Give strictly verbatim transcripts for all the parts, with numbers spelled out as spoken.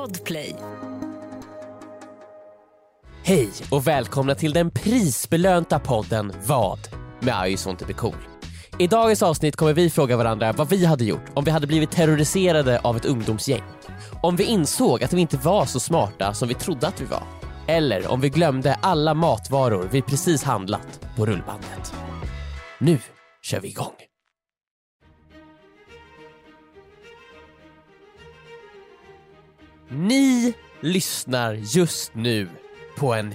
Podplay. Hej och välkomna till den prisbelönta podden Vad? Med I just want to be cool. I dagens avsnitt kommer vi fråga varandra vad vi hade gjort om vi hade blivit terroriserade av ett ungdomsgäng. Om vi insåg att vi inte var så smarta som vi trodde att vi var. Eller om vi glömde alla matvaror vi precis handlat på rullbandet. Nu kör vi igång. Ni lyssnar just nu på en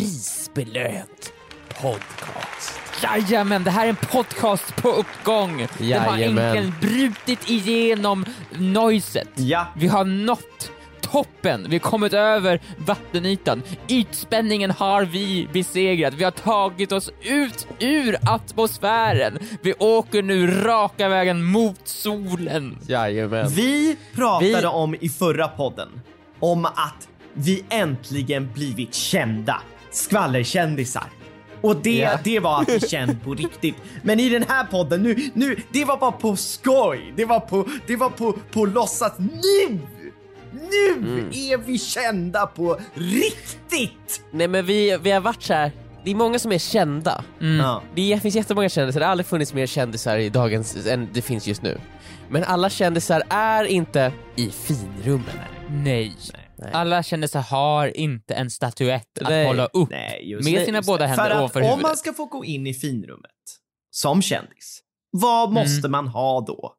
prisbelönt podcast. Jajamän, det här är en podcast på uppgång. Den har Jajamän. enkelt brutit igenom noiset. Ja. Vi har nått toppen. Vi har kommit över vattenytan. Ytspänningen har vi besegrat. Vi har tagit oss ut ur atmosfären. Vi åker nu raka vägen mot solen. Jajamän. Vi pratade Vi- om i förra podden om att vi äntligen blivit kända skvallerkändisar. Och det, Ja. det var att vi kände på riktigt. Men i den här podden nu, nu det var bara på skoj. Det var på, det var på, på låtsas. Nu! Nu Mm. är vi kända på riktigt! Nej men vi, vi har varit så här. Det är många som är kända. Ja. Det finns jättemånga kändisar. Det har aldrig funnits mer kändisar i dagens än det finns just nu. Men alla kändisar är inte i finrummen. Nej. Nej. Alla kändisar har inte en statyett att Nej. hålla upp Nej, just med det, sina just båda det. händer För att ovanför om huvudet. man ska få gå in i finrummet som kändis, vad måste man ha då?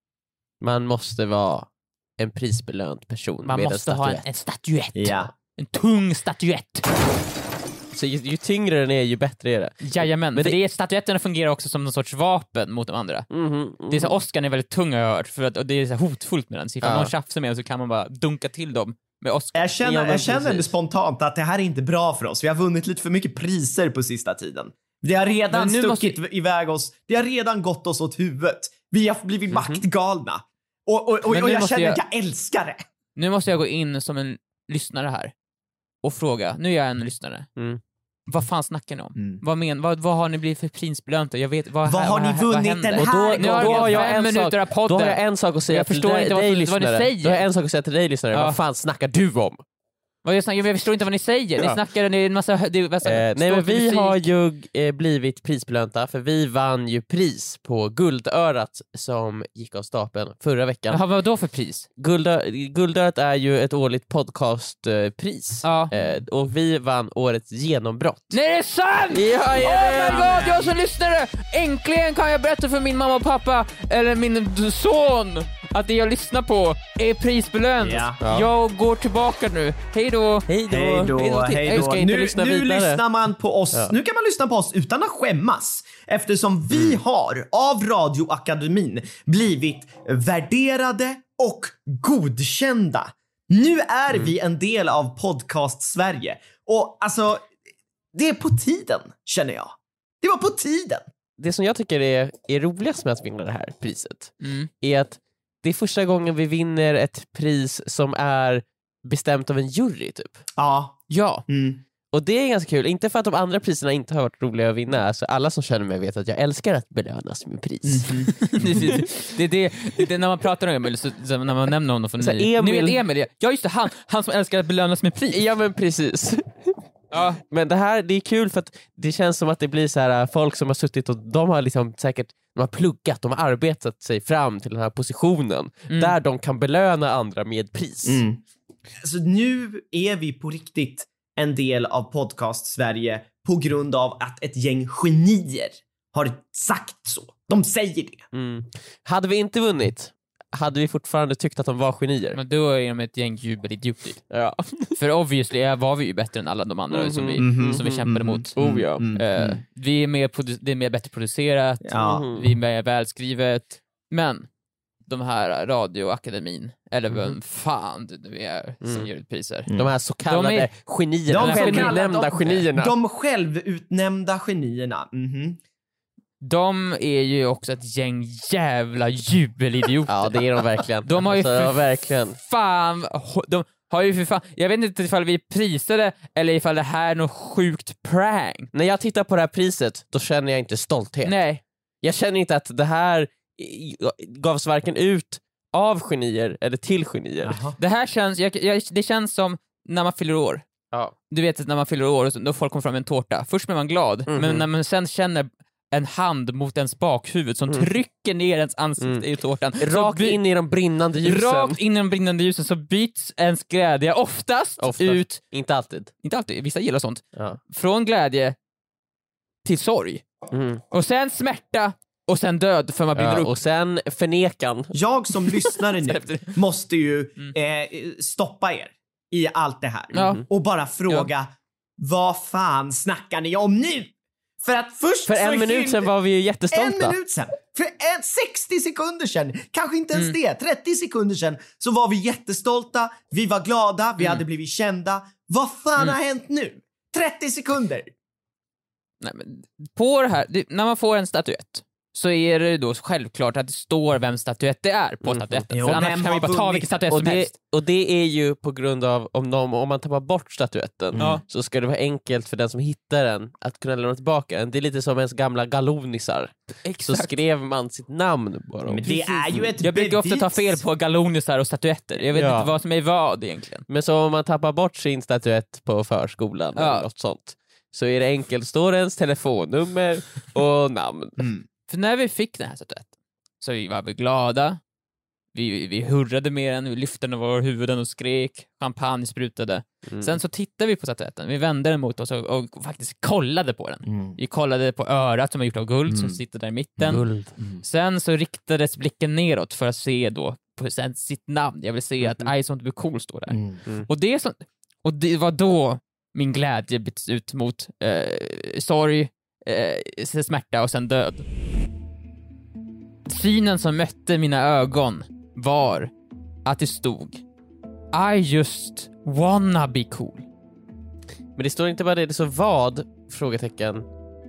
Man måste vara en prisbelönt person Man med måste en ha en, statyett. en statyett. Ja. En tung statyett. Så ju, ju tyngre den är, ju bättre är det. Jajamän, Men för det- det... statyetterna fungerar också som någon sorts vapen mot de andra. Mhm, Det är så Oscar är väldigt tung, har jag hört, för att, och det är så här hotfullt med den. Så ifall Ja. någon tjafsar med dem så kan man bara dunka till dem med Oscar. Jag känner, Ja, men jag känner precis. ändå spontant att det här är inte bra för oss. Vi har vunnit lite för mycket priser på sista tiden. Det har redan Men nu stuckit iväg oss. Det har redan gått oss åt huvudet. Vi har blivit maktgalna. Och, och, och, Men och nu jag måste känner jag- att jag älskar det. Nu måste jag gå in som en lyssnare här och fråga, nu är jag en lyssnare. Mm. Vad fan snackar ni om? Mm. Vad, men, vad, vad har ni blivit för prisbelönta? Jag vet, vad, Vad här, har ni här- vunnit händer? den Och här då, Nu har då, vi har jag fem en minuter av sak, podden. då har jag en sak att säga Jag till förstår dig, inte vad- dig vad ni lyssnare. säger. Då har jag en sak att säga till dig lyssnare. Ja. Vad fan snackar du om? Vad jag, snackar, jag förstår inte vad ni säger. Ni Ja. snackar, det är en massa... Det är en massa Eh, nej men vi musik. har ju eh, blivit prisbelönta för vi vann ju pris på Guldörat som gick av stapeln förra veckan. Jaha, vad då för pris? Guldö, Guldörat är ju ett årligt podcastpris Ja. eh, och vi vann årets genombrott. Nej, det är sant! Ja, ja, Oh my god, jag som lyssnare! Äntligen kan jag berätta för min mamma och pappa, eller min son, att det jag lyssnar på är prisbelönt. Ja. Ja. Jag går tillbaka nu. Hej då! Hej då, Hej då, till- hej Jag då. ska inte Nu, lyssna nu vidare. lyssnar man på oss. Ja. Nu kan man lyssna på oss utan att skämmas. Eftersom vi Mm. har av Radioakademin blivit värderade och godkända. Nu är Mm. vi en del av podcast Sverige. Och alltså, det är på tiden, känner jag. Det var på tiden. Det som jag tycker är, är roligast med att vinna det här priset Mm. är att det är första gången vi vinner ett pris som är bestämt av en jury typ. Ja. Ja. Mm. Och det är ganska kul, inte för att de andra priserna inte har varit roliga att vinna, alltså alla som känner mig vet att jag älskar att belönas med pris. Mm. det, det, det, det, det, det, när man pratar om Emil, så, så, när man nämner honom för Så ni. Emil- Ni vet Emil, ja just det, han, han som älskar att belönas med pris. Ja men precis. Ja. Men det här, det är kul för att det känns som att det blir så här folk som har suttit och de har liksom säkert, de har pluggat, de har arbetat sig fram till den här positionen Mm. där de kan belöna andra med pris. Mm. Så nu är vi på riktigt en del av podcast Sverige på grund av att ett gäng genier har sagt så. De säger det. Mm. Hade vi inte vunnit hade vi fortfarande tyckt att de var genier. Men då är de ett gäng jubelidioter. Ja. För obviously var vi ju bättre än alla de andra som, vi, Mhm. som vi kämpade mot. Oh ja. Mm, Eh, mm. vi är mer produ- det är mer bättre producerat, Ja. Mhm. vi är mer välskrivet, men de här Radioakademin, eller vem fan det nu är som Mm. ger ut priser. De här så kallade De är- genierna, De de så självutnämnda kallade- genierna. De självutnämnda genierna. Mhm. De är ju också ett gäng jävla jubelidioter. Ja, det är de verkligen. De har ju alltså, för verkligen. fan, de har ju för fan, jag vet inte ifall vi är prisade eller ifall det här är något sjukt prank. När jag tittar på det här priset, då känner jag inte stolthet. Nej. Jag känner inte att det här gavs varken ut av genier eller till genier. Jaha. Det här känns, jag, jag, det känns som när man fyller år. Ja. Du vet att när man fyller år och så, då folk kommer fram med en tårta. Först blir man glad, Mhm. men när man sen känner en hand mot ens bakhuvud som Mm. trycker ner ens ansikte Mm. i tårtan. så Rakt by- in i de brinnande ljusen. Rakt in i de brinnande ljusen så byts ens glädje oftast, Oftast. ut, Inte alltid. inte alltid, vissa gillar sånt, Ja. från glädje till sorg. Mm. Och sen smärta och sen död för man brinner Ja, upp. och sen förnekan. Jag som lyssnare nu Efter- måste ju eh, stoppa er i allt det här. Ja. Och bara fråga, vad fan snackar ni om nu? För att först För så en minut hyllde- sedan var vi ju En jättestolta. minut sen, för en, sextio sekunder sedan, kanske inte ens det, trettio sekunder sedan, så var vi jättestolta, vi var glada, vi hade blivit kända. Vad fan har hänt nu? trettio sekunder. Nej, men på det här, det, när man får en statyett så är det då självklart att det står vem statyett det är på statyetten. Jo, För vem annars kan har vi bara ta vunnit? vilken statyett Och som det, helst. och det är ju på grund av om, de, om man tappar bort statyetten Ja. så ska det vara enkelt för den som hittar den att kunna lämna tillbaka den. Det är lite som ens gamla galonisar. Så Exakt. skrev man sitt namn på dem. Men det är ju ett Jag brukar ofta ta bevis. fel på galonisar och statyetter. Jag vet Ja. inte vad som är vad egentligen. Men så om man tappar bort sin statyett på förskolan Ja. eller något sånt så är det enkelt. Står ens telefonnummer och namn. Mm. För när vi fick den här statyetten så vi var vi glada, vi, vi hurrade med den, vi lyfte den över våra huvuden och skrek, champagne sprutade. Mm. Sen så tittade vi på statyetten, vi vände den mot oss och, och faktiskt kollade på den. Mm. Vi kollade på örat som är gjort av guld som Mm. sitter där i mitten. Guld. Sen så riktades blicken neråt för att se då på sen sitt namn. Jag vill se att I want to be cool står där. Mm. Och, det som, och det var då min glädje byttes ut mot eh, sorg, eh, smärta och sen död. Synen som mötte mina ögon var att det stod I just wanna be cool. Men det står inte bara det, det står vad? Frågetecken.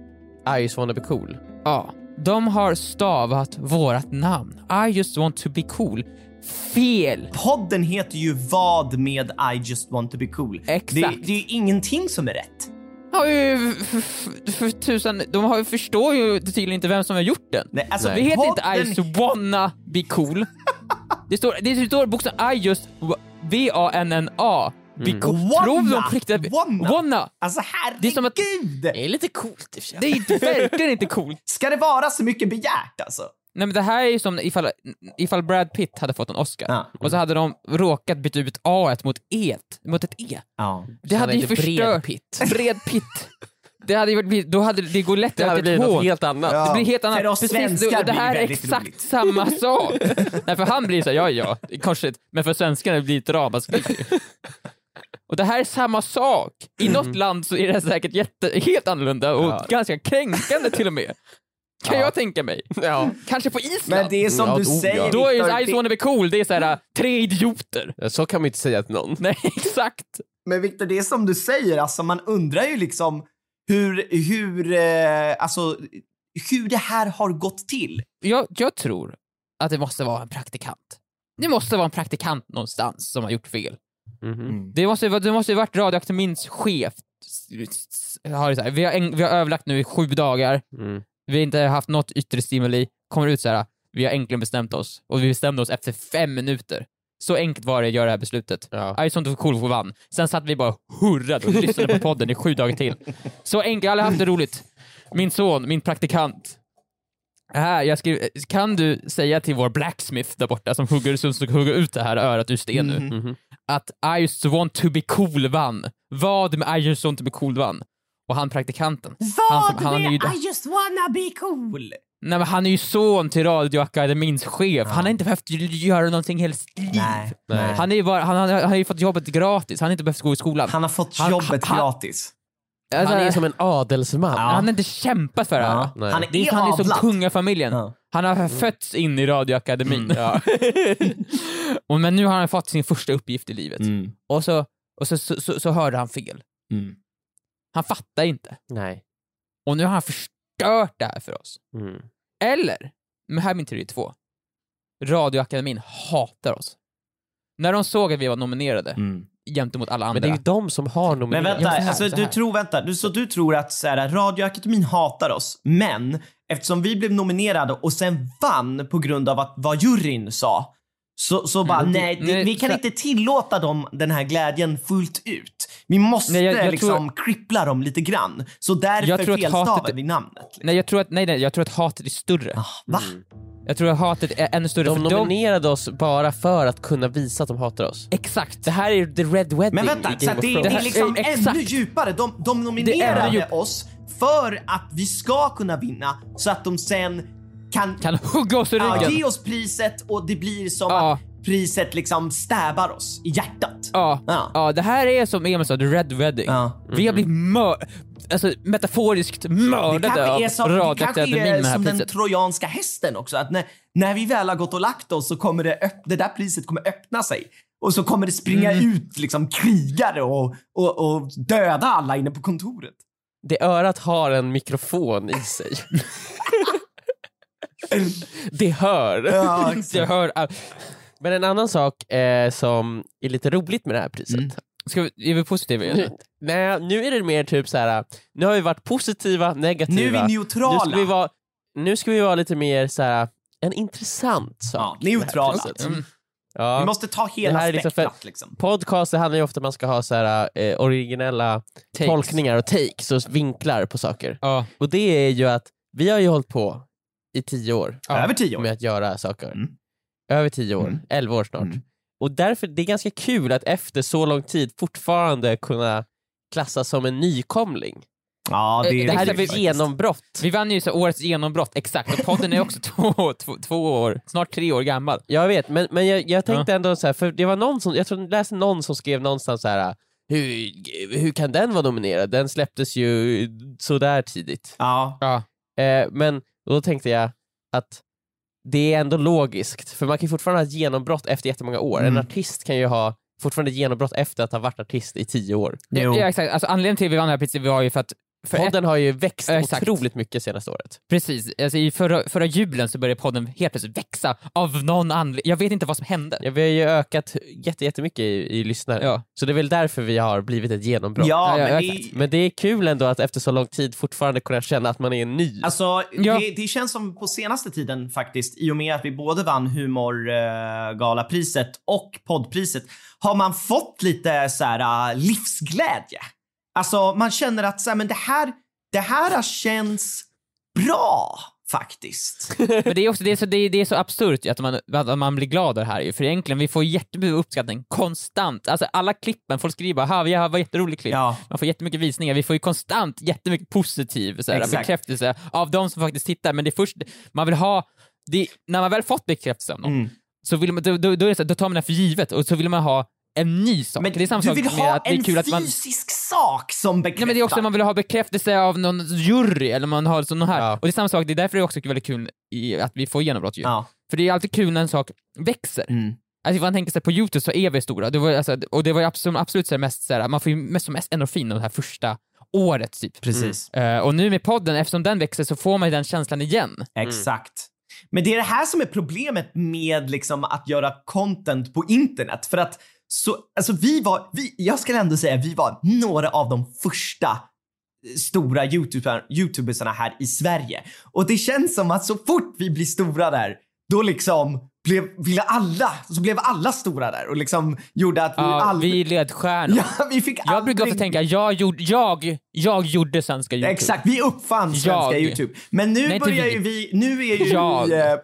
I just wanna be cool. Ja, de har stavat vårat namn. I just want to be cool. Fel. Podden heter ju vad med I just want to be cool. Exakt. Det, det är ju ingenting som är rätt. Har ju för, för, för tusan, de har ju förstår ju tydligen inte vem som har gjort den. Nej, alltså, Det heter podden- inte I just wanna be cool. Det står, det står bokstaven I just V A N N A be cool. Wanna. Tror de på riktigt? Wanna. Wanna. Alltså herregud! Det är som att- Det är lite coolt i och för sig. Det är inte, verkligen inte coolt. Ska det vara så mycket begärt alltså? Nej, men det här är ju som ifall, ifall Brad Pitt hade fått en Oscar Ja. och så hade de råkat byta ut A mot E, mot ett E. Ja. Det hade ju heter Bred förstört. Pitt. Bred Pitt. Det hade ju varit, då hade det går lätt Det hade att blivit ett något hån. helt annat. Ja. Det blir helt annat. För oss Precis, svenskar och det här blir är det väldigt exakt roligt. samma sak. Nej, för han blir så här, ja ja, kanske, men för svenskarna blir det ett ramaskri. Och det här är samma sak. I något land så är det säkert jätte, helt annorlunda och Ja. ganska kränkande till och med. Kan Ja. jag tänka mig. Ja. Kanske på Island. Men det är som Ja, du oh, ja. säger, Då är Victor, ju I just wanna be cool, det är så här tre idioter. Så kan man inte säga till någon. Nej, exakt. Men Victor, det är som du säger, alltså man undrar ju liksom hur, hur, eh, alltså, hur det här har gått till. Jag, jag tror att det måste vara en praktikant. Det måste vara en praktikant någonstans som har gjort fel. Mhm. Det måste, det måste ju varit Radioakademins chef. Har det så här, vi, har en, vi har överlagt nu i sju dagar. Mm. Vi har inte haft något yttre stimuli. Kommer ut så här. Vi har äntligen bestämt oss. Och vi bestämde oss efter fem minuter. Så enkelt var det att göra det här beslutet. Ja. I sånt var cool för vann. Sen satt vi bara och hurrade och lyssnade på podden i sju dagar till. Så enkelt, jag har haft det roligt. Min son, min praktikant. Här, jag skrev, kan du säga till vår blacksmith där borta som hugger, som hugger ut det här örat ur sten nu, Mhm. att I just want to be cool vann. Vad med I just want to be cool vann? Och han praktikanten. Han som- han är ju- I just wanna be cool? Nej, men han är ju son till Radioakademins chef. Han har inte behövt göra någonting hela sitt liv. Nej, nej. Han, är ju bara, han, han, han har ju fått jobbet gratis. Han har inte behövt gå i skolan. Han har fått Han- jobbet han- gratis. Alltså, Han är som en adelsman. han har inte kämpat för det här. Ja. Nej. Han är, Det är, han är som adlad. kungafamiljen. Ja. Han har fötts in i Radioakademin. Mm. Ja. Och, men nu har han fått sin första uppgift i livet. Mm. Och, så, och så, så, så, så hörde han fel. Mm. Han fattar inte. Nej. Och nu har han förstört det här för oss. Mm. Eller, men här är min teori två. Radioakademin hatar oss. När de såg att vi var nominerade Mm. jämte mot alla Men andra. det är ju de som har Men nominerat. vänta, Ja, så här, alltså, så du här. tror, vänta du, så du tror att så här, Radioakademin hatar oss, men eftersom vi blev nominerade och sen vann på grund av att vad juryn sa, Så, så bara, Mm, nej, det, nej, vi kan så- inte tillåta dem den här glädjen fullt ut. Vi måste Nej, jag- jag liksom tror- krippla dem lite grann. Så därför Jag tror att felstavar hatet- vi namnet. Liksom. Nej, jag tror att, nej, nej, jag tror att hatet är större. Ah, va? Mm. Jag tror att hatet är ännu större. De för nominerade oss bara för att kunna visa att de hatar oss. Exakt. Det här är ju the red wedding Men vänta, i så Game att of det, Thrones. det är liksom Det här- exakt. ännu djupare. De, de Det är ännu nominerade djup- oss för att vi ska kunna vinna, så att de sen kan, Kan hugga oss i ja, ryggen. ge oss priset och det blir som Ja. att priset liksom stäbar oss i hjärtat. Ja. Ja. Ja, det här är som Emil sa, the red wedding. Ja. Vi har blivit mör... Alltså metaforiskt Det mördade kanske av är som, det radioaktiva kanske min med är det här som den priset. trojanska hästen också, att när, när vi väl har gått och lagt oss så kommer det, öpp- det där priset kommer öppna sig. Och så kommer det springa Mm. ut liksom krigare och, och, och döda alla inne på kontoret. Det örat har en mikrofon i sig. Det hör. Ja, Jag hör all... Men en annan sak eh, som är lite roligt med det här priset. Mm. Ska vi, är vi positiva igen? Nu, nej, nu är det mer typ så här. Nu har vi varit positiva, negativa. Nu är vi Nu neutrala. ska vi vara, nu ska vi vara lite mer så här, en intressant sak. Ja, neutrala. med det här priset. Mm. Ja. Vi måste ta Det hela här är liksom spektrat för- liksom. Podcast, det handlar ju ofta om att man ska ha så här, eh, originella Takes. tolkningar och takes och vinklar på saker. Ja. Och det är ju att vi har ju hållit på i tio år Ja. Över tio år. med att göra saker. Mm. Över tio år, Mm. elva år snart. Mm. Och därför det är ganska kul att efter så lång tid fortfarande kunna klassas som en nykomling. Ja, det, Eh, är Det här är riktigt ett faktiskt. genombrott. Vi vann ju så årets genombrott, exakt. Och podden är också två, två, två år, snart tre år gammal. Jag vet, men, men jag, jag tänkte ändå så här, för det var någon som, jag tror jag läste någon som skrev någonstans så här. Hur, hur kan den vara nominerad? Den släpptes ju så där tidigt. Ja. Ja. Eh, men då tänkte jag att det är ändå logiskt, för man kan ju fortfarande ha ett genombrott efter jättemånga år. Mm. En artist kan ju ha fortfarande ett genombrott efter att ha varit artist i tio år. Jo. Ja, exakt. Alltså, anledningen till att vi vann det här priset var ju för att för ett, Podden har ju växt Exakt. otroligt mycket senaste året. precis, alltså, i förra, förra jubilen så började podden helt plötsligt växa av någon anledning. Jag vet inte vad som hände. Ja, vi har ju ökat jätte, jättemycket i, i lyssnare. Ja. Så det är väl därför vi har blivit ett genombrott. Ja, Ja, ja, men exakt. det, Men det är kul ändå att efter så lång tid fortfarande kunna känna att man är ny. alltså, Ja. det, det känns som på senaste tiden faktiskt, i och med att vi både vann humorgalapriset och poddpriset, har man fått lite så här uh, livsglädje. Alltså, man känner att så här, men det här, det här känns bra faktiskt. Men det är också det är så, det är, det är så absurt att man, att man blir glad av det här ju. För egentligen, vi får jättemycket uppskattning konstant. Alltså alla klippen, folk skriver bara "Ha, vi har var jätterolig klipp." Ja. Man får jättemycket visningar, vi får ju konstant jättemycket positiv så här, Exakt. bekräftelse av de som faktiskt tittar. Men det är först, man vill ha, det, när man väl fått bekräftelse av någon, Mm. så vill man, då, då, då, är det så, då tar man det för givet och så vill man ha en ny sak. Men det är samma du sak vill med ha att det är en kul att man... fysisk sak som bekräftar. Ja, men det är också att man vill ha bekräftelse av någon jury eller man har sån här. Ja. Och det är samma sak, det är därför det är också väldigt kul i att vi får genombrott ju. Ja. För det är alltid kul när en sak växer. Mm. Alltså om man tänker sig på YouTube så är vi stora. Det var, alltså, och det var ju absolut, absolut så här mest så här, man får ju mest som mest endorfin av det här första året typ. Precis. Eh, och nu med podden, eftersom den växer så får man ju den känslan igen. Exakt. Men det är det här som är problemet med liksom att göra content på internet. För att så, alltså vi var, vi, jag skulle ändå säga vi var några av de första stora YouTuber, YouTubersarna här i Sverige. Och det känns som att så fort vi blir stora där, då liksom blev, ville alla, så blev alla stora där och liksom gjorde att vi Ja, aldrig... vi är ledstjärnor. Ja, vi fick Jag brukar ofta tänka, jag gjorde, jag, jag gjorde svenska YouTube. Exakt, vi uppfann svenska Jag. YouTube. Men nu Nej, inte börjar vi. ju vi, nu är ju Jag. vi... Eh,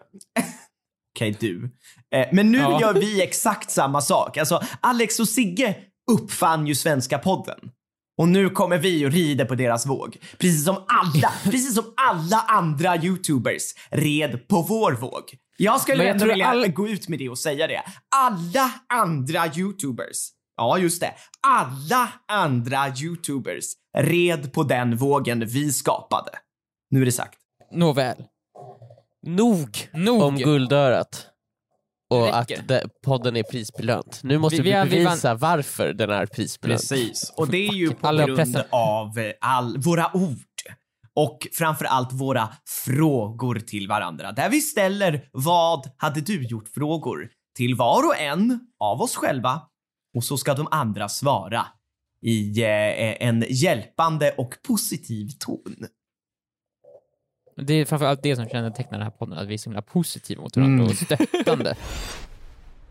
Okej, du. Eh, men nu Ja. gör vi exakt samma sak. Alltså, Alex och Sigge uppfann ju svenska podden. Och nu kommer vi och rider på deras våg. Precis som alla, precis som alla andra YouTubers red på vår våg. Jag skulle Men jag ändå tror vilja all- gå ut med det och säga det. Alla andra YouTubers, ja just det, alla andra YouTubers red på den vågen vi skapade. Nu är det sagt. Nåväl. Nog, Nog. om guldörat. Och Det att räcker. det, podden är prisbelönt. Nu måste Vi- vi, vi har- vi bevisa varför den är prisbelönt. Precis. Och det är ju på Alla grund pressen. av eh, all, våra ord. Och framförallt våra frågor till varandra. Där vi ställer vad hade du gjort frågor till var och en av oss själva. Och så ska de andra svara i eh, en hjälpande och positiv ton. Det är framförallt det som kännetecknar den här podden, att vi är så himla positiva mot varandra Mm. och stöttande.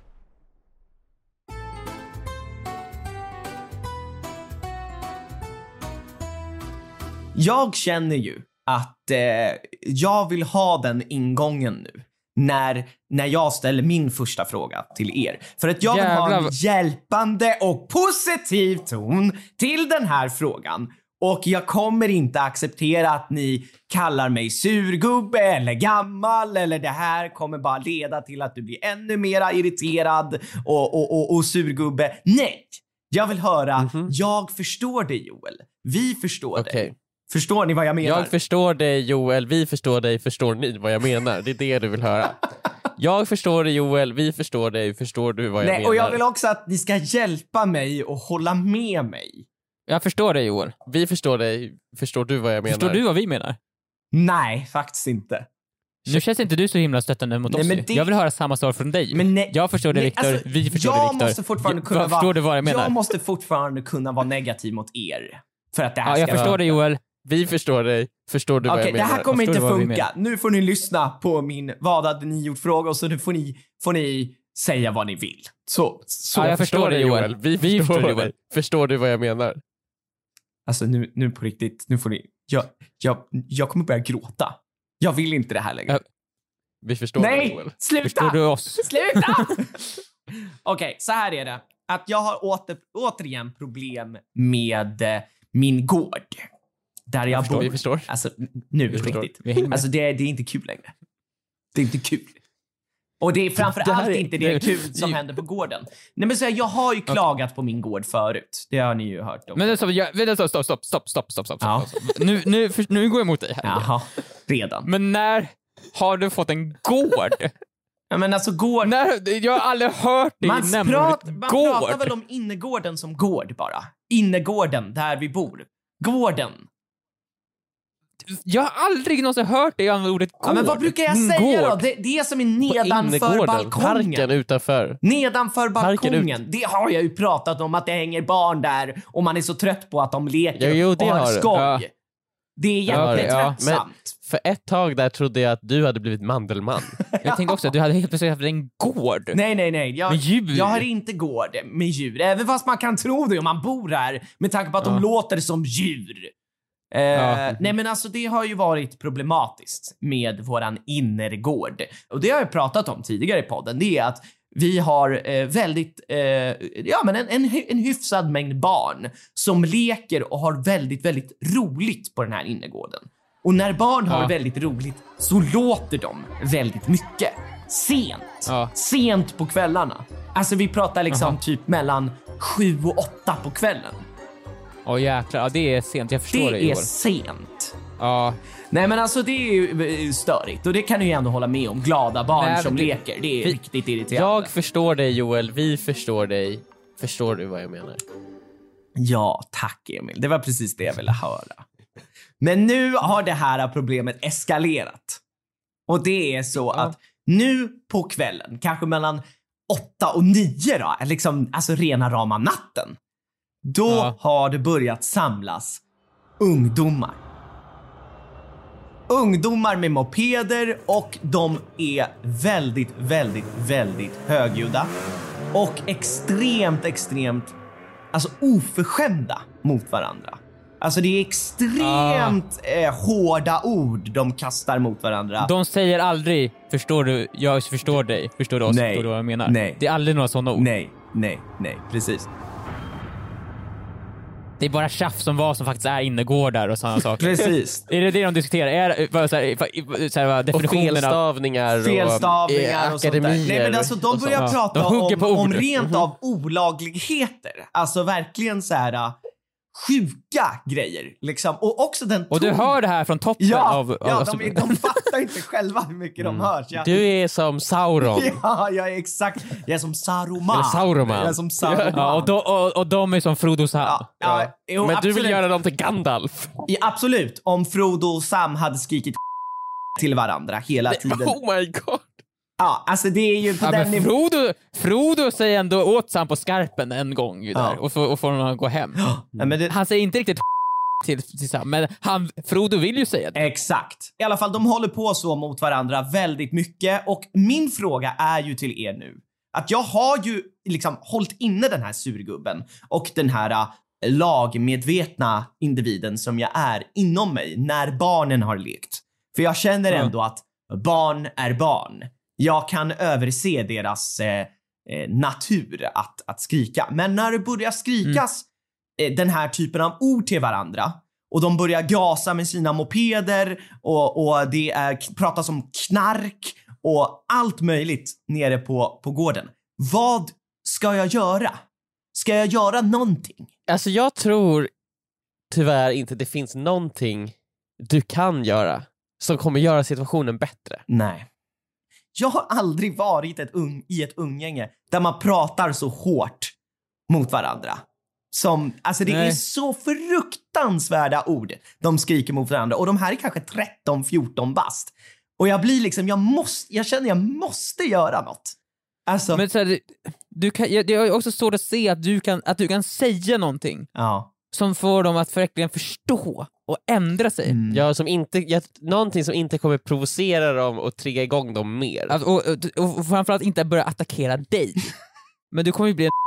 Jag känner ju att eh, jag vill ha den ingången nu. När, när jag ställer min första fråga till er. För att jag vill Jävlar. ha en hjälpande och positiv ton till den här frågan. Och jag kommer inte acceptera att ni kallar mig surgubbe eller gammal. Eller det här kommer bara leda till att du blir ännu mer irriterad och, och, och, och surgubbe. Nej, jag vill höra, mm-hmm. jag förstår dig Joel. Vi förstår okay. dig. Förstår ni vad jag menar? Jag förstår dig Joel, vi förstår dig, förstår ni vad jag menar? Det är det du vill höra. Jag förstår dig Joel, vi förstår dig, förstår du vad jag Nej, menar? Och jag vill också att ni ska hjälpa mig och hålla med mig. Jag förstår dig Joel. Vi förstår dig, förstår du vad jag menar? Förstår du vad vi menar? Nej, faktiskt inte. Nu känns inte du så himla stöttande mot nej, oss. Men det... Jag vill höra samma sak från dig. Men nej, jag förstår det nej, Viktor, alltså, vi förstår jag det Viktor. Måste fortfarande kunna jag, vara, förstår du vad jag menar? Jag måste fortfarande kunna vara negativ mot er. För att det här ja, jag ska förstår vara... det Joel. Vi förstår dig, förstår du okay, vad jag menar? Det här kommer förstår inte funka. Nu får ni lyssna på min vad hade ni gjort fråga och så nu får ni, får ni säga vad ni vill. Så, så ja, jag förstår det Joel. Joel. Vi, vi förstår, förstår dig. Förstår du vad jag menar? Alltså nu, nu på riktigt, nu får ni... Jag, jag, jag kommer börja gråta. Jag vill inte det här längre. Ja, vi förstår Nej, det, Joel. sluta! Förstår du oss? Sluta! Okej, okay, så här är det. Att jag har åter, återigen problem med eh, min gård. Där jag, jag förstår, bor. Vi förstår. Alltså, nu på riktigt. Alltså det, det är inte kul längre. Det är inte kul. Och det är framförallt är, inte det, det kul som händer på gården. Nej men så här, jag har ju klagat på min gård förut. Det har ni ju hört om. Men stopp, jag, stopp, stopp, stopp, stopp, stopp, stopp, stopp. Ja. Nu, nu, för, nu går jag emot dig här. Jaha, redan. Men när har du fått en gård? Ja men alltså gård... När, jag har aldrig hört dig man nämna prat, gård. Man pratar väl om innergården som gård bara. Innergården, där vi bor. Gården. Jag har aldrig någonsin hört dig använda ordet gård. Ja, men vad brukar jag säga gård. då? Det, det som är nedanför balkongen. Parken utanför. Nedanför balkongen. Ut. Det har jag ju pratat om, att det hänger barn där och man är så trött på att de leker jo, jo, det och har, har skoj. Ja. Det är jättetröttsamt. Ja, för ett tag där trodde jag att du hade blivit mandelman. Jag tänkte också att du hade helt plötsligt haft en gård. Nej, nej, nej. Jag, med djur. Jag har inte gård med djur. Även fast man kan tro det om man bor här. Med tanke på att ja. de låter som djur. Eh, ja. Nej men alltså det har ju varit problematiskt med våran innergård. Och det har jag pratat om tidigare i podden. Det är att vi har eh, väldigt, eh, ja men en, en, en hyfsad mängd barn som leker och har väldigt, väldigt roligt på den här innergården. Och när barn har ja. väldigt roligt så låter de väldigt mycket. Sent. Ja. Sent på kvällarna. Alltså vi pratar liksom Aha. typ mellan sju och åtta på kvällen. Åh oh, jäklar, ja, det är sent, jag förstår det. Det är år. sent. Ja. Nej men alltså det är ju störigt och det kan du ju ändå hålla med om. Glada barn Nej, som det, leker, det är vi, riktigt irriterande. Jag förstår dig Joel, vi förstår dig. Förstår du vad jag menar? Ja, tack Emil. Det var precis det jag ville höra. Men nu har det här problemet eskalerat. Och det är så ja. att nu på kvällen, kanske mellan åtta och nio då, liksom, alltså rena rama natten. Då ja. har det börjat samlas ungdomar. Ungdomar med mopeder och de är väldigt, väldigt, väldigt högljudda. Och extremt, extremt alltså oförskämda mot varandra. Alltså det är extremt ah. eh, hårda ord de kastar mot varandra. De säger aldrig, förstår du, jag förstår dig, förstår du oss, nej, förstår du vad jag menar? Nej. Det är aldrig några sådana ord. Nej, nej, nej, precis. Det är bara tjaff som var som faktiskt är innergårdar och sådana saker. Precis. Är det det de diskuterar? Är vad så här, så här, definitionerna? Och felstavningar och, felstavningar och, och sånt där. Nej men alltså de börjar ja. prata de om, på om rent mm-hmm. av olagligheter. Alltså verkligen så här sjuka grejer liksom. Och också den ton... Och du hör det här från toppen ja, av... Ja, alltså... de, de fattar inte själva hur mycket mm. de hörs. Jag... Du är som Sauron. Ja, jag är exakt. Jag är som Saruman. Eller Sauroman. Jag är som Saruman. Ja, och, de, och, och de är som Frodo Sam. Ja, ja, ja. Jo, men absolut. du vill göra dem till Gandalf. Ja, absolut. Om Frodo och Sam hade skrikit till varandra hela tiden. Oh my god. Ja, alltså det är ju på ja, den men Frodo, Frodo säger ändå åt Sam på skarpen en gång där, ja. och, får, och får honom att gå hem. Ja, men det... Han säger inte riktigt till, till Sam, men han, Frodo vill ju säga det. Exakt. I alla fall, de håller på så mot varandra väldigt mycket. Och min fråga är ju till er nu. Att jag har ju liksom hållit inne den här surgubben och den här lagmedvetna individen som jag är inom mig när barnen har lekt. För jag känner ändå mm. att barn är barn. Jag kan överse deras eh, natur att, att skrika. Men när det börjar skrikas mm. eh, den här typen av ord till varandra och de börjar gasa med sina mopeder och, och det är, pratas om knark och allt möjligt nere på, på gården. Vad ska jag göra? Ska jag göra någonting? Alltså jag tror tyvärr inte det finns någonting du kan göra som kommer göra situationen bättre. Nej. Jag har aldrig varit ett un- i ett umgänge där man pratar så hårt mot varandra. Som, alltså det Nej. är så fruktansvärda ord de skriker mot varandra. Och de här är kanske tretton fjorton bast. Och jag blir liksom, jag måste, jag känner jag måste göra något. Alltså. Men så här, du kan, det är också svårt att se att du kan, att du kan säga någonting. Ja. Som får dem att verkligen förstå och ändra sig. Mm. Ja, som inte, ja, någonting som inte kommer provocera dem och trigga igång dem mer. Alltså, och, och, och framförallt inte börja attackera dig. Men du kommer ju bli en...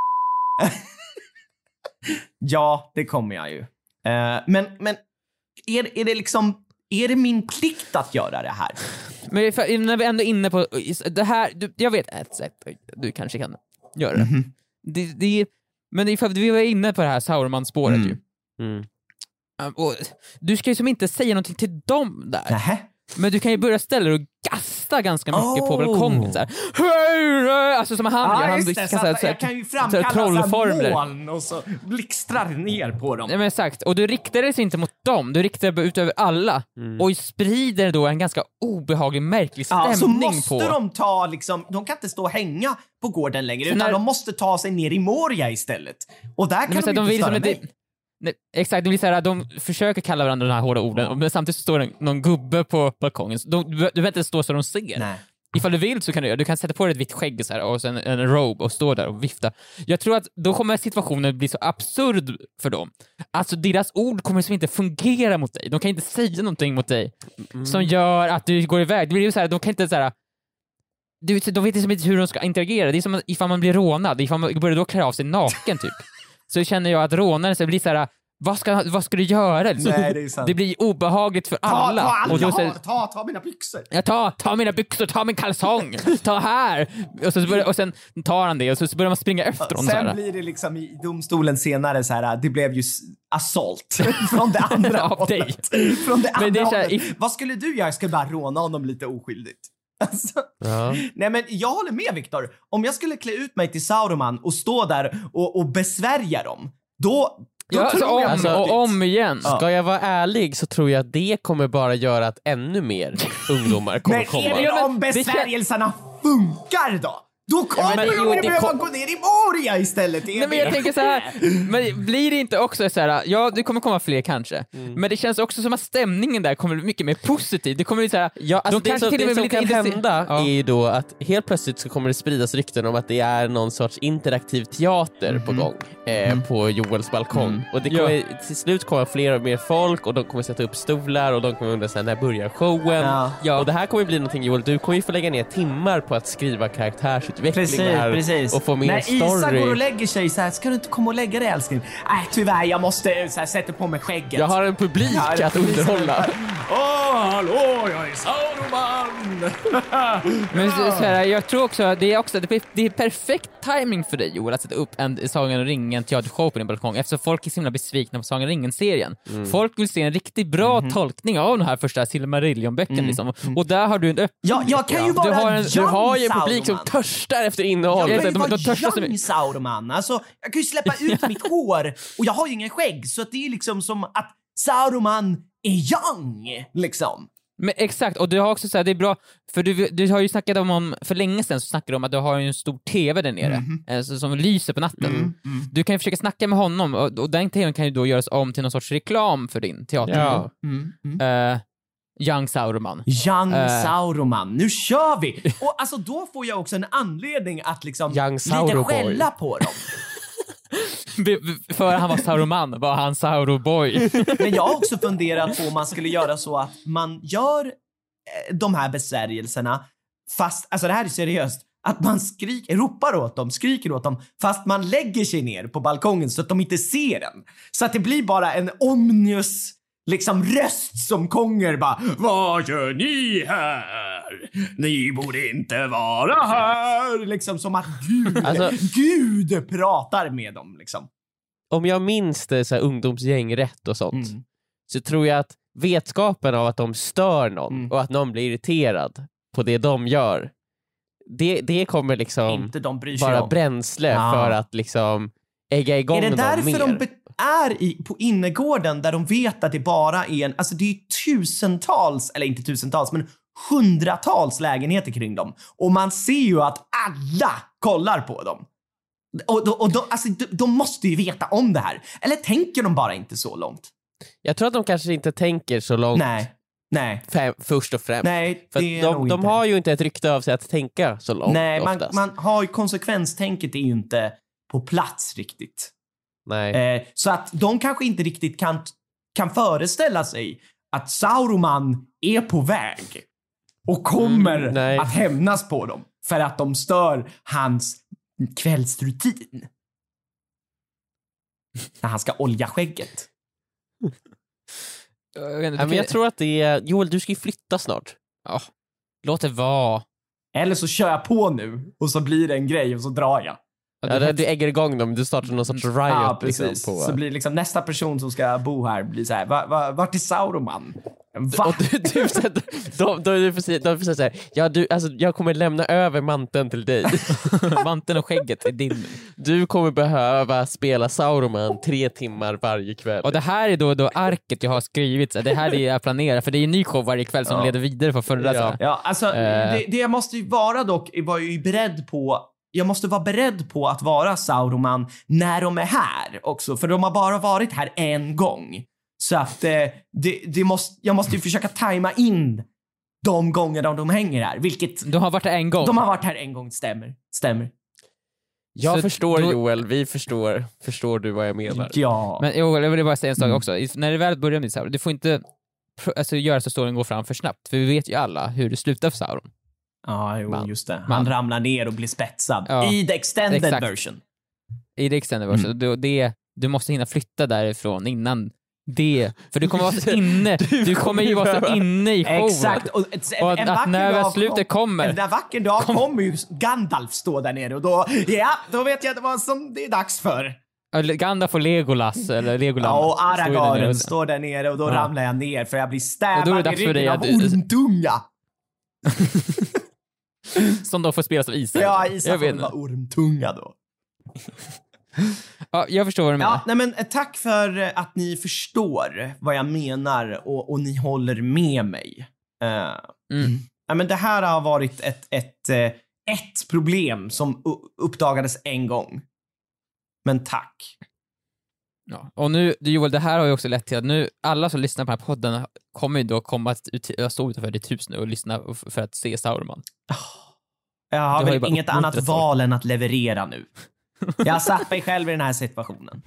Ja, det kommer jag ju. Uh, men men är, är det liksom... Är det min plikt att göra det här? Men för, när vi ändå är inne på det här, du, jag vet ett sätt du kanske kan göra det. Mm-hmm. det, det men det är för, vi var inne på det här Sauron-spåret mm. ju. Mm. Och du ska ju som inte säga någonting till dem där. Nähä. Men du kan ju börja ställa dig och gasta ganska mycket oh. på balkongen så här. Alltså som han ah, gör, han det, kan så säga så jag kan ju framkalla moln och så blixtrar ner på dem. Nej, men exakt, och du riktar dig inte mot dem, du riktar dig ut över alla mm. och sprider då en ganska obehaglig, märklig stämning. Ja, så måste på. de ta liksom, de kan inte stå och hänga på gården längre så utan när... de måste ta sig ner i Moria istället. Och där kan Nej, de, de inte störa mig. Nej, exakt, det blir så här, de försöker kalla varandra de här hårda orden men samtidigt står det någon gubbe på balkongen. De, du behöver inte stå så de ser. Nej. Ifall du vill så kan du göra. Du kan sätta på dig ett vitt skägg så här, och sen en robe och stå där och vifta. Jag tror att då kommer situationen bli så absurd för dem. Alltså deras ord kommer liksom inte fungera mot dig. De kan inte säga någonting mot dig mm. som gör att du går iväg. Det blir ju så här, de kan inte så här. Du, de vet inte hur de ska interagera. Det är som ifall man blir rånad. Ifall man börjar då klä av sig naken typ. Så känner jag att rånaren så blir så här. Vad ska, vad ska du göra? Nej, det, är sant. Det blir obehagligt för alla. Ta, ta, alla och då, så, ta, ta mina byxor. Ja, ta, ta mina byxor, ta min kalsong. Ta här. Och, så börjar, och sen tar han det och så börjar man springa efter honom. Sen blir det liksom i domstolen senare så här, det blev ju assault från det andra hållet. Från det andra hållet. If... Vad skulle du göra? Jag skulle bara råna honom lite oskyldigt. Alltså, ja. Nej men jag håller med Viktor. Om jag skulle klä ut mig till Sauron och stå där och, och besvärja dem, då... Ja, alltså, om, alltså, och om igen. Ska jag vara ärlig så tror jag att det kommer bara göra att ännu mer ungdomar kommer men komma. Men är det om besvärjelserna funkar då? Då kommer ja, men, du jo, behöva kom... gå ner i Moria istället. Nej, men jag tänker så här, men blir det inte också så här, ja det kommer komma fler kanske. Mm. Men det känns också som att stämningen där kommer bli mycket mer positiv. Det kommer bli så här, ja, alltså de det som, det som kan hända ja. är ju då att helt plötsligt så kommer det spridas rykten om att det är någon sorts interaktiv teater mm. på gång eh, mm. på Joels balkong. Mm. Och det kommer ja. till slut komma fler och mer folk och de kommer sätta upp stolar och de kommer undra så här, när börjar showen? Ja. Ja. Och det här kommer bli någonting, Joel, du kommer ju få lägga ner timmar på att skriva karaktärs Precis, precis. Och få mer när story. När Isa går och lägger sig så här, ska du inte komma och lägga dig älskling? Nej, tyvärr, jag måste så här, sätta på mig skägget. Jag har en publik ja, att underhålla. Åh, oh, hallå, jag är Sauron! Men så, så här, jag tror också det är också det är, det är perfekt timing för dig, Joel, att sätta upp en Sagan och ringen teatershow på din balkong eftersom folk är så himla besvikna på Sagan och ringen-serien. Mm. Folk vill se en riktigt bra mm. tolkning av den här första Silmarillion-böcken mm. liksom. Och där har du en öppning. Ja, jag kan ju vara du har en, du har ju en publik som törstar efter innehåll. Jag kan ju vara young Sauron. Alltså, jag kan ju släppa ut mitt hår och jag har ju ingen skägg så att det är liksom som att Sauron är young liksom. Men exakt, och du har också så här, det är bra för du, du har ju snackat om, om för länge sedan så snackade du om att du har en stor tv där nere mm-hmm. alltså, som lyser på natten. Mm, mm. Du kan ju försöka snacka med honom och, och den tvn kan ju då göras om till någon sorts reklam för din teater. Ja. Mm, mm. Uh, Young Sauron. Young uh, Sauron. Nu kör vi! Och alltså då får jag också en anledning att liksom lite skälla på dem. För han var Sauroman var han Sauroboy. Men jag har också funderat på om man skulle göra så att man gör de här besvärjelserna fast, alltså det här är seriöst, att man skriker, ropar åt dem, skriker åt dem fast man lägger sig ner på balkongen så att de inte ser den. Så att det blir bara en omnius liksom röst som konger bara, vad gör ni här? Ni borde inte vara här. Liksom som att Gud, Alltså, Gud pratar med dem liksom. Om jag minns det så här, ungdomsgäng rätt och sånt, Mm. så tror jag att vetskapen av att de stör någon Mm. och att någon blir irriterad på det de gör, det, det kommer liksom Inte de bryr sig vara om. bränsle Ja. för att liksom ägga igång Är det dem därför mer. de be- är i, på innergården där de vet att det bara är en, alltså det är tusentals, eller inte tusentals, men hundratals lägenheter kring dem. Och man ser ju att alla kollar på dem. Och, och, och de, alltså, de, de måste ju veta om det här. Eller tänker de bara inte så långt? Jag tror att de kanske inte tänker så långt Nej, nej, fem, först och främst. nej. För det är de, nog de inte. har ju inte ett rykte av sig att tänka så långt Nej, man, oftast. man har ju konsekvenstänket är ju inte på plats riktigt. Nej. Eh, så att de kanske inte riktigt kan, kan föreställa sig att Sauroman är på väg och kommer Mm, nej. att hämnas på dem för att de stör hans kvällsrutin. När han ska olja skägget. Jag, vet inte, Ja, men jag tror att det är... Joel, du ska ju flytta snart. Ja, låt det vara. Eller så kör jag på nu och så blir det en grej och så drar jag. Ja, Ja, det- du, du ägger igång dem, du startar någon sorts riot. Ja, precis. Liksom, på... Så blir liksom nästa person som ska bo här blir så här, va, va, vart är Sauroman? Va? Och du, du, de, de, de, de får säga, de får säga så här, ja, du, alltså, jag kommer lämna över manteln till dig. Manteln och skägget är din. Du kommer behöva spela Sauroman tre timmar varje kväll. Och det här är då, då arket jag har skrivit, så det här är det jag planerar, för det är en ny show varje kväll som Ja. leder vidare på förra. Ja. så. Ja, alltså Eh. det, det jag måste ju vara dock, var ju beredd på, jag måste vara beredd på att vara Sauroman när de är här också, för de har bara varit här en gång. Så att eh, det, det måste, jag måste ju försöka tajma in de gångerna de hänger här, vilket Du har varit där en gång. de har varit här en gång, stämmer. Stämmer. jag så förstår då- Joel, vi förstår. Förstår du vad jag menar? Ja. Men jo, jag vill bara säga en sak Mm. också. I- När det väl börjar med Sauron, du får inte pro- alltså, göra så storyn går fram för snabbt, för vi vet ju alla hur det slutar för Sauron. Ja, jo, Man. just det. Han Man. ramlar ner och blir spetsad. Ja, I the extended exakt. version. I det extended version. Mm. Du, det, du måste hinna flytta därifrån innan det, för du kommer vara så inne, du kommer ju vara så inne i showen. Exakt. Och, ett, en, Och en att vacker när väl dag slutet kom- kommer- En där vacker dag kommer ju Gandalf stå där nere och då, ja, då vet jag att det var som det är dags för. Eller Gandalf och Legolas, eller Legoland. Ja, och står ju där nere Aragorn och- står där nere och då Ja. ramlar jag ner för jag blir Och då är det stävad i dags för ryggen dig av att du- ormtunga. Som då får spelas av Isak. Ja, jag Isak vet får vara inte. ormtunga då. Ja, jag förstår vad du menar. Ja, nej men eh, tack för eh, att ni förstår vad jag menar och, och ni håller med mig. Uh, Mm. ja, men det här har varit ett, ett, eh, ett problem som u- uppdagades en gång. Men tack. Ja. Och nu, du Joel, det här har ju också lett till att nu alla som lyssnar på den här podden kommer ju då komma att ut, stå utanför ditt hus nu och lyssna f- för att se Sauron. Jag har Du har ju väl bara inget uppmuntrat annat folk. val än att leverera nu. Jag har satt mig själv i den här situationen.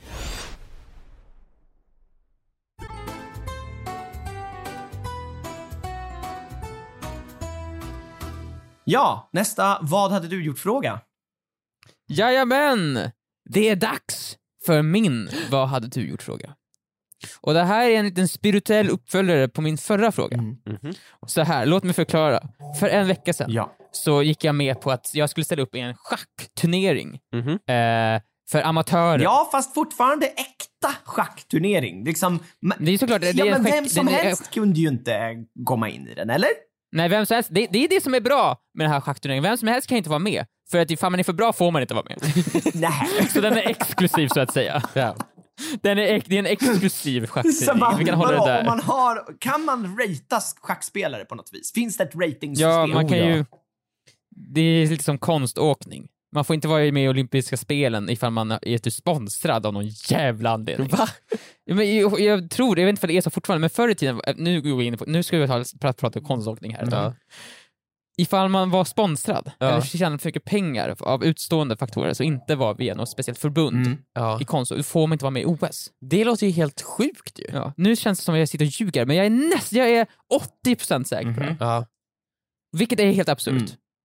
Ja, nästa vad hade du gjort-fråga. Jajamän! Det är dags för min vad hade du gjort-fråga. Och det här är en liten spirituell uppföljare på min förra fråga. Mm. Mhm. Så här, låt mig förklara. För en vecka sedan Ja. så gick jag med på att jag skulle ställa upp i en schackturnering Mhm. eh, för amatörer. Ja, fast fortfarande äkta schackturnering. Liksom, ma- Det är såklart, det är ja, en men schack- vem som den är- helst kunde ju inte komma in i den, eller? Nej, vem som helst. Det, det är det som är bra med den här schackturneringen. Vem som helst kan inte vara med. För att ifall man är för bra får man inte vara med. Nej. Så den är exklusiv så att säga. Ja. Den är, ex- det är en exklusiv Så schackturnering. man, Vi kan hålla det vadå, där. om man har, kan man ratea schackspelare på något vis? Finns det ett ratingsystem? Ja, man kan Oh, ja. ju... Det är lite som konståkning. Man får inte vara med i olympiska spelen ifall man är typ sponsrad av någon jävla anledning. Va? Ja, men jag, jag tror, jag vet inte om det är så fortfarande, men förr i tiden, nu går vi in på, nu ska vi ta, prata, prata konståkning här. Ja. Ifall man var sponsrad, Ja. eller tjänade för mycket pengar av utstående faktorer, så inte var via något speciellt förbund Mm. Ja. i konst, då får man inte vara med i O S. Det låter ju helt sjukt ju. Ja. Nu känns det som att jag sitter och ljuger, men jag är näst, jag är åttio procent säker på det. Mhm. Ja. Vilket är helt absurt. Mm.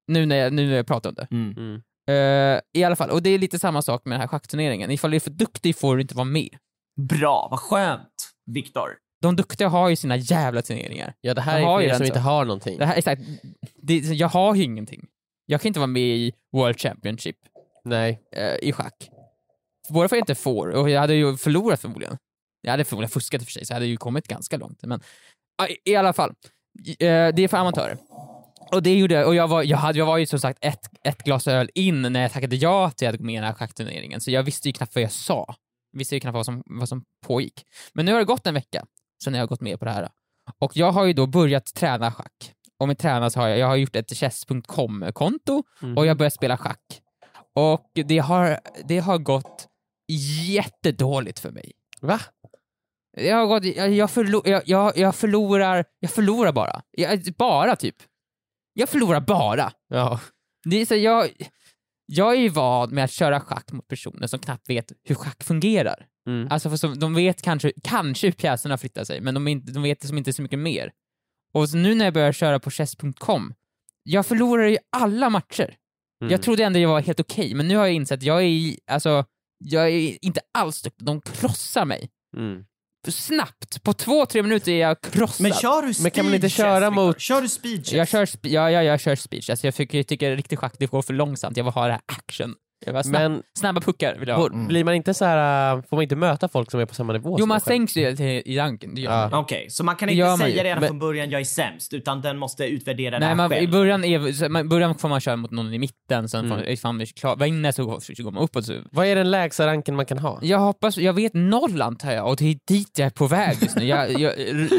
Nu när jag, nu när jag pratar om det. Mm. Mm. Uh, I alla fall, och det är lite samma sak med den här schackturneringen. Ifall du är för duktig får du inte vara med. Bra, vad skönt, Viktor. De duktiga har ju sina jävla turneringar. Ja, det här Jag har är ju för er som den inte så. har någonting. Det här, exakt, det, jag har ju ingenting. Jag kan inte vara med i World Championship Nej. uh, i schack. Båda för jag inte får, och jag hade ju förlorat förmodligen. Jag hade förmodligen fuskat i och för sig, så jag hade ju kommit ganska långt. Men uh, i alla fall, uh, det är för amatörer. Och det gjorde och jag var jag hade jag var ju som sagt ett ett glas öl in när jag tackade ja till att gå med i den här schackturneringen, så jag visste ju knappt vad jag sa. Jag visste ju knappt vad som vad som pågick. Men nu har det gått en vecka sedan jag har gått med på det här. Och jag har ju då börjat träna schack. Och med träna så har jag jag har gjort ett chess punkt com-konto Mm. och jag börjar spela schack. Och det har det har gått jättedåligt för mig. Va? Jag har gått jag jag, förlo, jag, jag, jag förlorar jag förlorar bara. Jag, bara typ. Jag förlorar bara. Ja. Det är så jag, jag är ju van med att köra schack mot personer som knappt vet hur schack fungerar. Mm. Alltså för som, de vet kanske, kanske hur pjäserna flyttar sig, men de, är inte, de vet som inte så mycket mer. Och så nu när jag börjar köra på chess punkt com, jag förlorar ju alla matcher. Mm. Jag trodde ändå jag var helt okej, men nu har jag insett att jag är, alltså, jag är inte alls duktig. De krossar mig. Mm. Snabbt, på två, tre minuter är jag krossad. Men kör du speed Men kan man inte chess, köra Viktor? mot- Kör du speed chess? Jag kör, sp- ja, ja, jag kör speech. Alltså jag tycker, jag tycker riktigt schack, det går för långsamt. Jag vill ha det här action. Jag vill ha snabb, Men snabba puckar vill jag ha. får- blir man inte så här, äh, får man inte möta folk som är på samma nivå? Jo, som man en själv? sänks ju till, i ranken. Det gör Ja. man. Okej, så man kan Det inte gör man säga ju. redan Men- från början jag är sämst, utan den måste utvärdera det Nej, här man, i själv. början, är, så man, i början får man köra mot någon i mitten, sen Mm. får, ifall man är klar, vinner så går, så går man uppåt. Så. Vad är den lägsta ranken man kan ha? Jag hoppas, jag vet noll antar jag, och det är dit jag är på väg just nu. Jag, jag,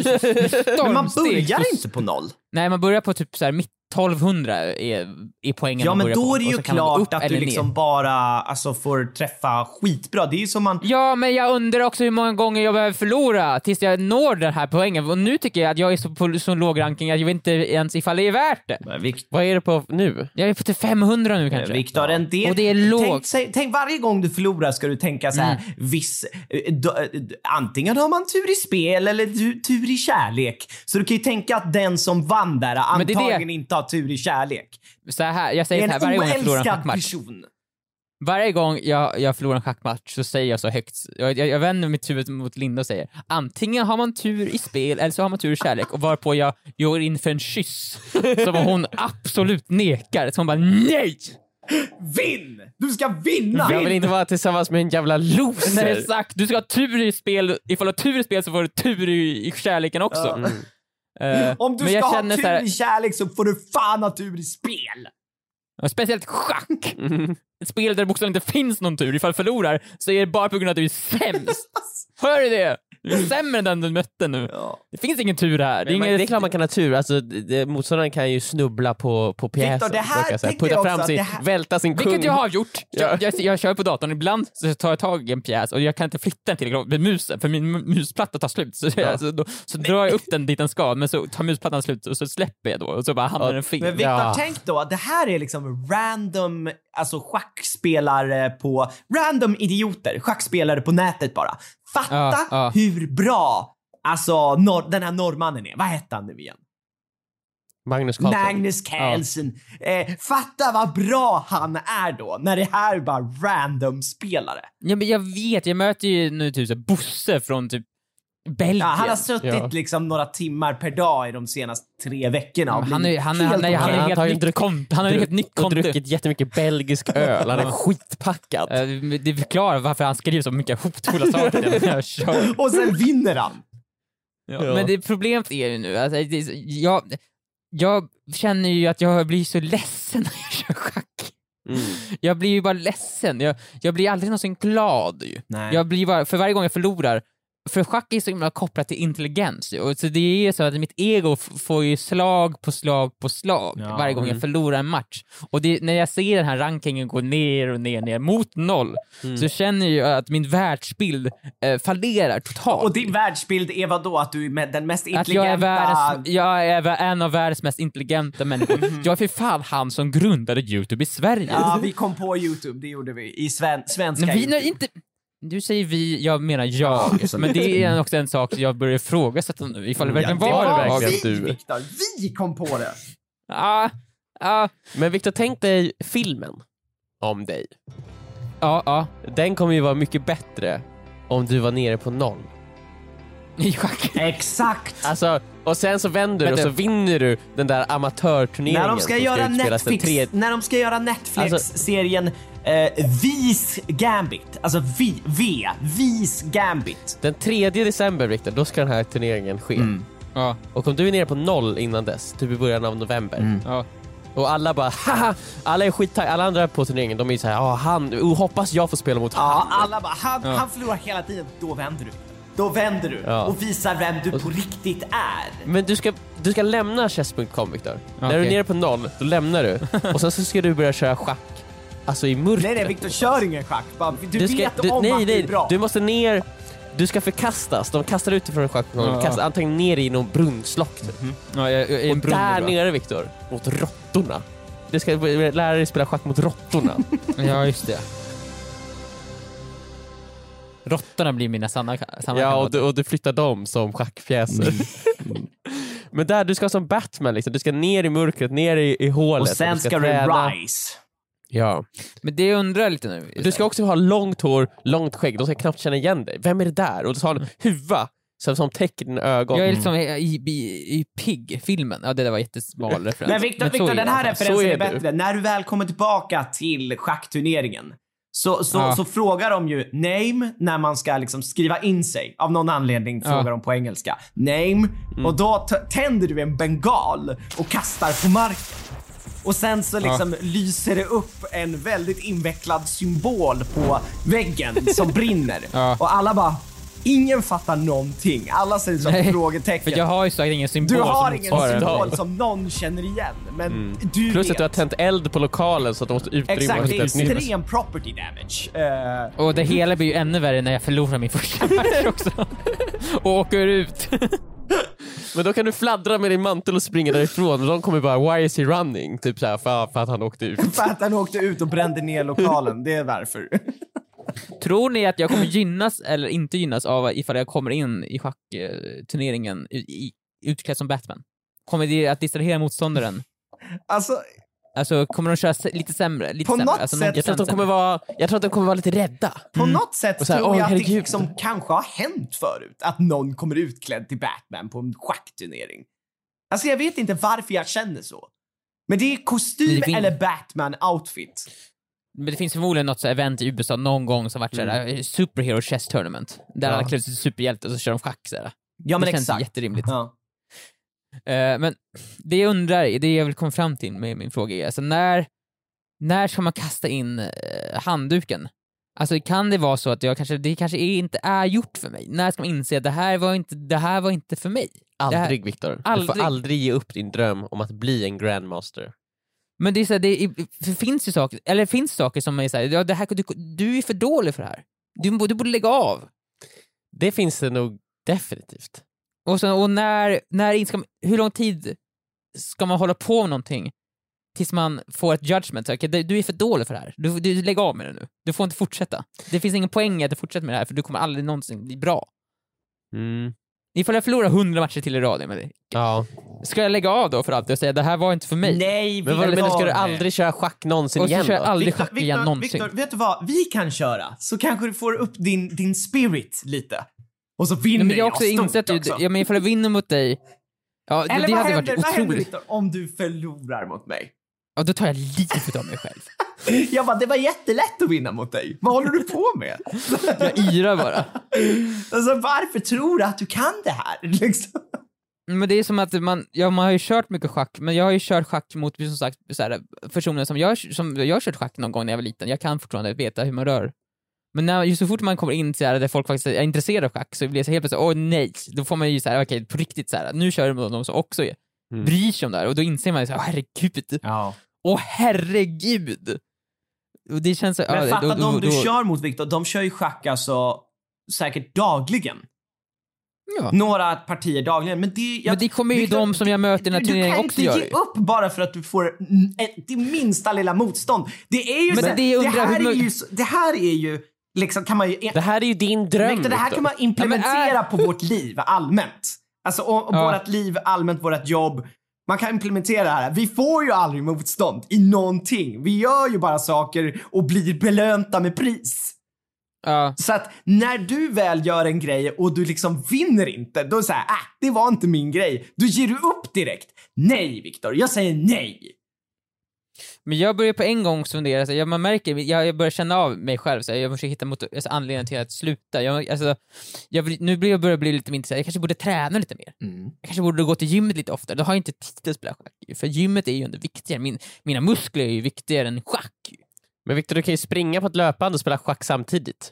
r- Men man stormsteg. börjar inte på noll. Nej, man börjar på typ så här mitt tolvhundra är, är poängen Ja, man men börjar då på. är det Och ju så kan man gå klart upp att eller du ner. liksom bara alltså, får träffa skitbra. Det är ju som man... Ja, men jag undrar också hur många gånger jag behöver förlora tills jag når den här poängen. Och nu tycker jag att jag är så på så låg ranking att jag vet inte ens ifall det är värt det. Vikt- Vad är det på nu? Jag är på till femhundra nu kanske. Viktor, en del... Och det är lågt. Tänk, säg- tänk varje gång du förlorar ska du tänka så här, Mm. viss... eh, då- eh, antingen har man tur i spel eller tu- tur i kärlek. Så du kan ju tänka att den som vann där Men det är det- antagligen inte har tur i kärlek. Så här, jag Det säger är så här en varje gång jag förlorar en oälskad schackmatch. person. Varje gång jag, jag förlorar en schackmatch så säger jag så högt, jag, jag, jag vänder mitt huvud mot Linda och säger antingen har man tur i spel eller så har man tur i kärlek, och varpå jag går in för en kyss som hon absolut nekar, så hon bara nej! Vinn! Du ska vinna! Jag vill inte vara tillsammans med en jävla loser. Nej, exakt, du ska ha tur i spel, ifall du har tur i spel så får du tur i, i kärleken också. Ja. Mm. Eh, Om du men ska jag ha känner tur så här, i kärlek så får du fan ha tur i spel. och speciellt schack, Mm. ett spel där det bokstavligen inte finns någon tur. Ifall du förlorar så är det bara på grund av att du är sämst. Hör du det? Du är sämre än den du mötte nu. Ja. Det finns ingen tur här. Det är, Men man, ingen... det är klart man kan ha tur, alltså, det, motståndaren kan ju snubbla på, på pjäsen. Victor, det här brukar jag säga. tänkte Putta jag fram också, sin, det här- välta sin kung. Vilket jag har gjort. Ja. Jag, jag, jag kör på datorn, ibland så tar jag tag i en pjäs och jag kan inte flytta den till med musen för min mu- musplatta tar slut. Så, jag, så, då, så drar jag upp den dit den ska, men så tar musplattan slut och så släpper jag då och så bara hamnar Ja, den fel. Men Victor, Ja. tänk då att det här är liksom random, alltså schackspelare på, random idioter, schackspelare på nätet bara. Fatta Ja, ja. hur bra, alltså nor- den här norrmannen är. Vad hette han nu igen? Magnus Carlsen. Magnus Carlsen. Eh, fatta vad bra han är då, när det här är bara random spelare. Ja, men jag vet, jag möter ju nu typ så här Bosse från typ Belgien. Ja, han har suttit Ja. liksom några timmar per dag i de senaste tre veckorna. och Men han blivit är, han är, helt han är, han är okej. Han tar ju helt nytt konto. Han är helt nytt och konto. druckit jättemycket belgisk öl. Han är skitpackad. Eh, Det förklarar varför han skriver så mycket hotfulla saker när jag kör. Och sen vinner han. Ja. Ja. Men det problemet är ju nu, alltså, det, är så- jag, jag känner ju att jag blir så ledsen när jag kör schack. Mm. Jag blir ju bara ledsen. Jag, jag blir aldrig någonsin glad ju. Nej. Jag blir bara, för varje gång jag förlorar, för schack är så himla kopplat till intelligens ju. Och så det är så att mitt ego f- får ju slag på slag på slag Ja, varje gång mm. jag förlorar en match. Och det, när jag ser den här rankingen gå ner och ner, ner mot noll, Mm. så känner jag att min världsbild eh, fallerar totalt. Och din världsbild är vad då? Att du är med den mest Att jag är, intelligenta... världens, jag är vä- en av världens mest intelligenta människor. Jag är för fan han som grundade YouTube i Sverige. Ja, vi kom på YouTube, det gjorde vi. I sven svenska Men vi, YouTube. nej, inte, du säger vi, jag menar jag. Men det är också en sak jag börjar ifrågasätta nu. Ifall det verkligen Ja, var det det var verkligen vi, du. Victor. Vi kom på det. Ja, Ja, Men Victor, tänk dig filmen om dig. ja, ja. Den kommer ju vara mycket bättre om du var nere på noll. I schack. Exakt! Alltså, och sen så vänder du och Vänta. så vinner du den där amatörturneringen. När de ska som göra utspelas den Netflix, tre- när de ska göra Netflix-serien eh, Vis Gambit. Alltså V, V, Vis Gambit. Den tredje december, Victor, då ska den här turneringen ske. Ja, Och om du är nere på noll innan dess, typ i början av november. ja. Och alla bara, haha, alla är skittaggade. Alla andra på turneringen, de är så här, ja, han, oh, hoppas jag får spela mot Ja, han. alla bara, han, Ja. han förlorar hela tiden. Då vänder du. Då vänder du Ja. och visar vem du på riktigt är. Men du ska, du ska lämna chess punkt com, Victor. När du är Okej. nere på noll, då lämnar du. Och sen så ska du börja köra schack. Alltså i mörkret. Nej, nej, Victor, kör ingen schack. Bara, du, Du ska, vet du, om nej, att det nej, är bra. du måste ner. Du ska förkastas. De kastar ut dig från en schack. De Ja. kastar antagligen ner i någon brunnslock. Typ. Ja, jag, jag är Och en brunn där nu, va? nere, Victor, mot råttorna. Du ska lära dig spela schack mot råttorna. Ja, just det. Råttorna blir mina sanna, sanna Ja, och kamrater. du, och du flyttar dem som schackpjäser. Men där, du ska som Batman liksom. Du ska ner i mörkret, ner i, i hålet. Och sen du ska du träna. rise. Ja. Men det jag undrar lite nu. Du ska också ha långt hår, långt skägg. De ska knappt känna igen dig. Vem är det där? Och du ska ha en huva som, som täcker dina ögon. Jag är liksom i, i, i Pig-filmen. Ja, det där var jättesmal referens. Men Victor, så Victor är den det här i alla fall. referensen Så är, är du. bättre. När du väl kommer tillbaka till schackturneringen så, så, Ja. så frågar de ju name när man ska liksom skriva in sig. Av någon anledning frågar Ja. de på engelska. Name. Och då t- tänder du en bengal och kastar på marken. Och sen så liksom lyser det upp en väldigt invecklad symbol på väggen som brinner. Ja. Och alla bara, ingen fattar någonting. Alla ser ut som Nej, frågetecken. För jag har ju sagt ingen symbol Du har som ingen motsvarar. symbol som någon känner igen. Men du Plus vet. att du har tänt eld på lokalen så att de måste utrymma och Exakt, det hitta är ett nytt. extrem property damage. Eh, Och det hela blir ju ännu värre när jag förlorar min första match också. Och åker ut. Men då kan du fladdra med din mantel och springa därifrån och de kommer bara, why is he running? Typ såhär, för, för att han åkte ut. för att han åkte ut och brände ner lokalen, det är varför. Tror ni att jag kommer gynnas eller inte gynnas av ifall jag kommer in i schackturneringen i, i, utklädd som Batman? Kommer det att distrahera motståndaren? Alltså, Alltså kommer de köra s- lite sämre? Lite På sämre? något alltså, sätt- Jag tror att de kommer vara, jag tror att de kommer vara lite rädda. på något sätt Och så här, tror åh, jag att det herregud. liksom kanske har hänt förut. Att någon kommer utklädd till Batman på en schackturnering. Alltså jag vet inte varför jag känner så. Men det är kostym Det fin- eller Batman-outfit. Men det finns förmodligen något så här event i U S A någon gång som varit såhär Superhero Chess Tournament. Där Ja. alla klär sig till superhjälte och så kör de schack såhär. Ja, men Det känns exakt. jätterimligt. Ja. Eh, men det jag undrar, det jag vill komma fram till med min fråga är, alltså när, när ska man kasta in eh, handduken? Alltså kan det vara så att jag kanske, det kanske är, inte är gjort för mig? När ska man inse att det här var inte, det här var inte för mig? Aldrig, Victor. Du Aldrig. får aldrig ge upp din dröm om att bli en grandmaster. Men det är så här, det, är, det finns ju saker, eller finns saker som är så här, ja, det här, du, du är för dålig för det här. Du, du borde lägga av. Det finns det nog definitivt. Och, så, och när, när ska, hur lång tid ska man hålla på med någonting tills man får ett judgment? Så, okay, du är för dålig för det här. Du, du lägger av med det nu. Du får inte fortsätta. Det finns ingen poäng att du fortsätter med det här, för du kommer aldrig någonsin bli bra. Mm. Ifall jag förlorar hundra matcher till i rad med det, Ja. ska jag lägga av då för alltid och säga det här var inte för mig? Nej, Men vad Victor. menar, ska du aldrig köra schack någonsin Och så igen kör jag då? aldrig Victor, schack igen Victor, någonsin. Victor, vet du vad? Vi kan köra. Så kanske du får upp din, din spirit lite. Och så vinner Nej, men jag har också stort insett ju, också. ja, men ifall jag vinner mot dig, ja, det, Eller det vad hade händer, varit vad händer otroligt. Victor, om du förlorar mot mig? Ja, då tar jag livet av mig själv. Jag bara, det var jättelätt att vinna mot dig. Vad håller du på med? Jag yrar bara. Alltså, varför tror du att du kan det här? Liksom. Men det är som att man, ja, man har ju kört mycket schack, men jag har ju kört schack mot som sagt, så här, personer som jag, som jag har kört schack någon gång när jag var liten. Jag kan fortfarande veta hur man rör. Men när, just så fort man kommer in så här, där folk faktiskt är intresserade av schack, så blir det så helt plötsligt, åh nej, då får man ju så här, okej, på riktigt så här, nu kör de mot någon som också är, Mm. bryr sig om det här, och då inser man ju så här, åh herregud, Ja. åh herregud. Och det känns så, Men ja, fatta, då, de då, du då, kör mot Victor, de kör ju schack alltså säkert dagligen. ja. Några partier dagligen. Men det, jag, Men det kommer ju Victor, de som jag möter i den här du turneringen kan också inte göra ge ju. upp bara för att du får mm, ett, det minsta lilla motstånd. Det är ju Men så, det- det jag undrar, här hur är mö- ju så- det här är ju liksom kan man ju Det här är ju din dröm, Victor, det här Victor. kan man implementera Ja, men är- på vårt liv allmänt. Alltså och, och Ja. vårt liv allmänt, vårt jobb. Man kan implementera det här. Vi får ju aldrig motstånd i någonting. Vi gör ju bara saker och blir belönta med pris. Ja. Så att när du väl gör en grej och du liksom vinner inte, då säger jag, ah, det var inte min grej. Då ger du upp direkt. Nej, Viktor, jag säger nej. Men jag börjar på en gång fundera, så jag, man märker, jag, jag börjar känna av mig själv, så jag försöker hitta mot, alltså, anledningen till att sluta. Jag, alltså, jag, nu börjar jag börja bli lite mindre, jag kanske borde träna lite mer. Mm. Jag kanske borde gå till gymmet lite oftare. Då har jag inte tid att spela schack. För gymmet är ju ändå viktigare. Min, mina muskler är ju viktigare än schack. Men Viktor, du kan ju springa på ett löpband och spela schack samtidigt.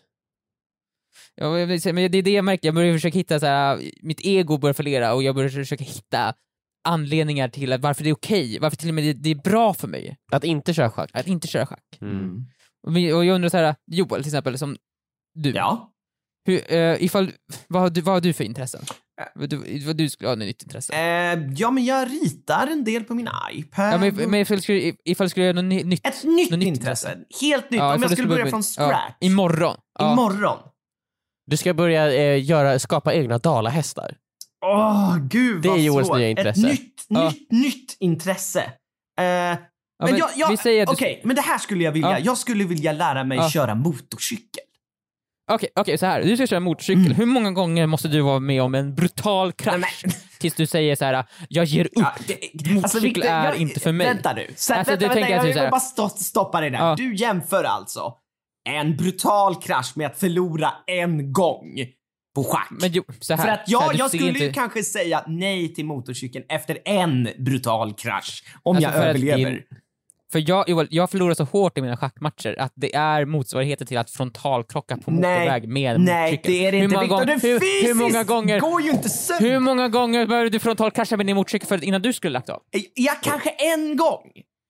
Ja, men det är det jag märker. Jag börjar försöka hitta så här, mitt ego börjar fallera och jag börjar försöka hitta anledningar till att varför det är okej, varför till och med det, det är bra för mig att inte köra schack. Att inte köra schack. Mm. Och jag undrar så här, Joel till exempel, som du. Ja. Hur, uh, ifall, vad, har du, vad har du för intressen? Vad du, vad du skulle ha ett nytt intresse? Eh, ja, men jag ritar en del på min iPad. Ja, men, men ifall, skulle, ifall skulle jag göra något nytt? Ett nytt, något nytt intresse. intresse. Helt nytt. Ja, Om jag skulle börja börja, från scratch. Ja, imorgon. Ja. Imorgon. Du ska börja eh, göra, skapa egna dalahästar. Åh, oh, gud det vad är Joels svårt. nya intresse. Ett nytt, Ja. nytt, nytt intresse. Eh, Ja, men men jag, jag, vi säger att du- okej, men det här skulle jag vilja. Ja. Jag skulle vilja lära mig Ja. köra motorcykel. Okej, okej, så här. Du ska köra motorcykel. Mm. Hur många gånger måste du vara med om en brutal krasch Nej, men- tills du säger så här: jag ger upp. Ja, det, Motorcykel är jag- inte för mig. Vänta nu. Så, Alltså, vänta, du vänta, tänker jag, att du jag så vill här- bara stå, stoppa det där. Ja. Du jämför alltså en brutal krasch med att förlora en gång på schack. Men jo, så här, För att så jag, här, du jag ser skulle inte- ju kanske säga nej till motorcykeln efter en brutal krasch. Om Alltså, jag för att överlever. din- För jag, Joel, jag förlorar så hårt i mina schackmatcher att det är motsvarigheten till att frontalkrocka på motorväg med en nej, motorcykel. det är det Hur inte. många Viktor, gånger- det hur, fysiskt hur många gånger går ju inte sönder. Hur många gånger började du frontalkrascha med din motorcykel för innan du skulle lagt av? Ja, kanske en gång.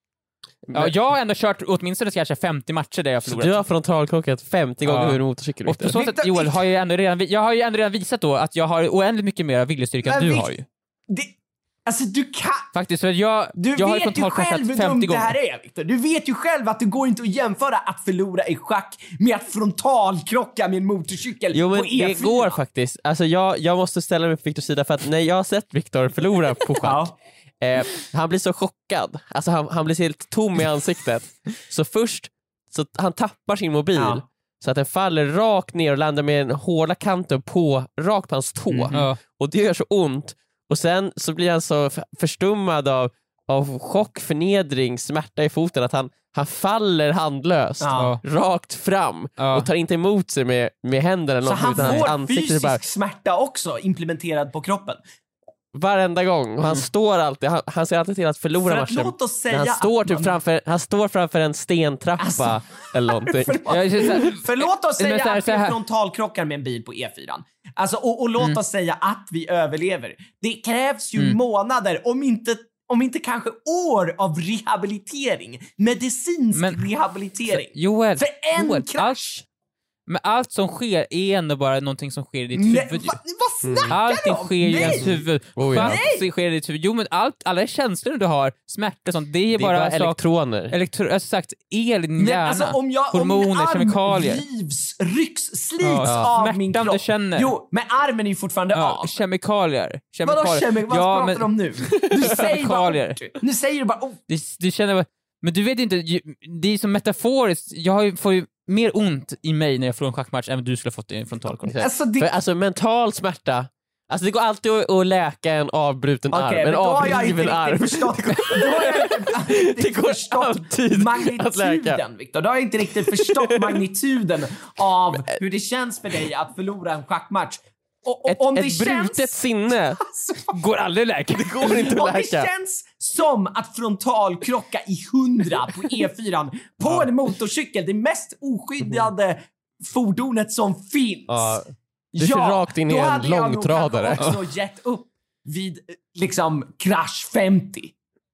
Ja, jag har ändå kört åtminstone kanske femtio matcher där jag Så förlorat. du har frontalkrockat femtio gånger Ja. hur en motorcykel, Och på Viktor. så sätt, Victor- Joel, har jag, ju ändå redan, jag har ju ändå redan visat då att jag har oändligt mycket mer viljestyrka än Men du Vic- har ju. Det, alltså du kan... Faktiskt, för jag, Du jag har ju vet ju frontalkraschat själv hur dumt femtio det gånger. här är, Viktor. Du vet ju själv att det går inte att jämföra att förlora i schack med att frontalkrocka med en motorcykel Jo, men på E fyra. det går faktiskt. Alltså jag, jag måste ställa mig på Viktors sida för att när jag har sett Viktor förlora på schack, Ja. eh, han blir så chockad. Alltså han, han blir helt tom i ansiktet. Så först, så han tappar sin mobil Ja. så att den faller rakt ner och landar med den hårda kanten på, rakt på hans tå. Mhm. Ja. Och det gör så ont. Och sen så blir han så f- förstummad av, av chock, förnedring, smärta i foten att han, han faller handlöst Ja. rakt fram Ja. och tar inte emot sig med, med händerna eller Så något, han utan hans får ansikte fysisk bara smärta också implementerad på kroppen. varenda gång. Och han står alltid, han, han ser alltid till att förlora För att matchen. låt oss Men säga han står att typ man- framför, han står framför en stentrappa Alltså, eller någonting. Förlåt. Jag känner så här- För låt oss Men säga så här- att så vi här- frontalkrockar med en bil på E fyra. Alltså, och, och låt Mm. oss säga att vi överlever. Det krävs ju Mm. månader, om inte, om inte kanske år av rehabilitering. Medicinsk Men- rehabilitering. Joel, För en Joel, krasch. allt, men allt som sker är ändå bara någonting som sker i ditt Nej, huvud. va, vad snackar Allting du om? sker i Nej! ens huvud. Oh, ja. Allt sker i ditt huvud. Jo, men allt, alla känslor du har, smärta och sånt, det är Det är bara, bara sak- elektroner. elektro, alltså sagt, el i din Men hjärna. alltså om jag, hormoner, om min arm kemikalier. rivs, rycks, slits Ja. av Smärtan min du kropp. känner. Jo, men armen är ju fortfarande Ja, av. kemikalier. Vadå kemikalier. kemi- vad ja, pratar men, du om nu? Du säger bara Kemikalier. ort. Nu säger du bara ort. du, du känner bara, men du vet inte, ju- det är som metaforiskt. Jag har ju, får ju mer ont i mig när jag får en schackmatch än vad du skulle ha fått i en frontalkontroll. Alltså, det, För, alltså mental smärta, alltså det går alltid att, att läka en avbruten Okej, arm, men en då har jag inte avriven arm. riktigt förstått. Då har jag inte Det riktigt går förstått alltid att läka. magnituden, Viktor. Då har jag inte riktigt förstått magnituden av hur det känns för dig att förlora en schackmatch. Och, och Ett, om det ett brutet känns... sinne Alltså, Går aldrig att läka. det går inte om att det läka. känns som att frontalkrocka i hundra på E fyra på en motorcykel, det mest oskyddade fordonet som finns. Ja. Du kör rakt in i då en hade jag nog långtradare. kanske också gett upp vid liksom krasch femtio.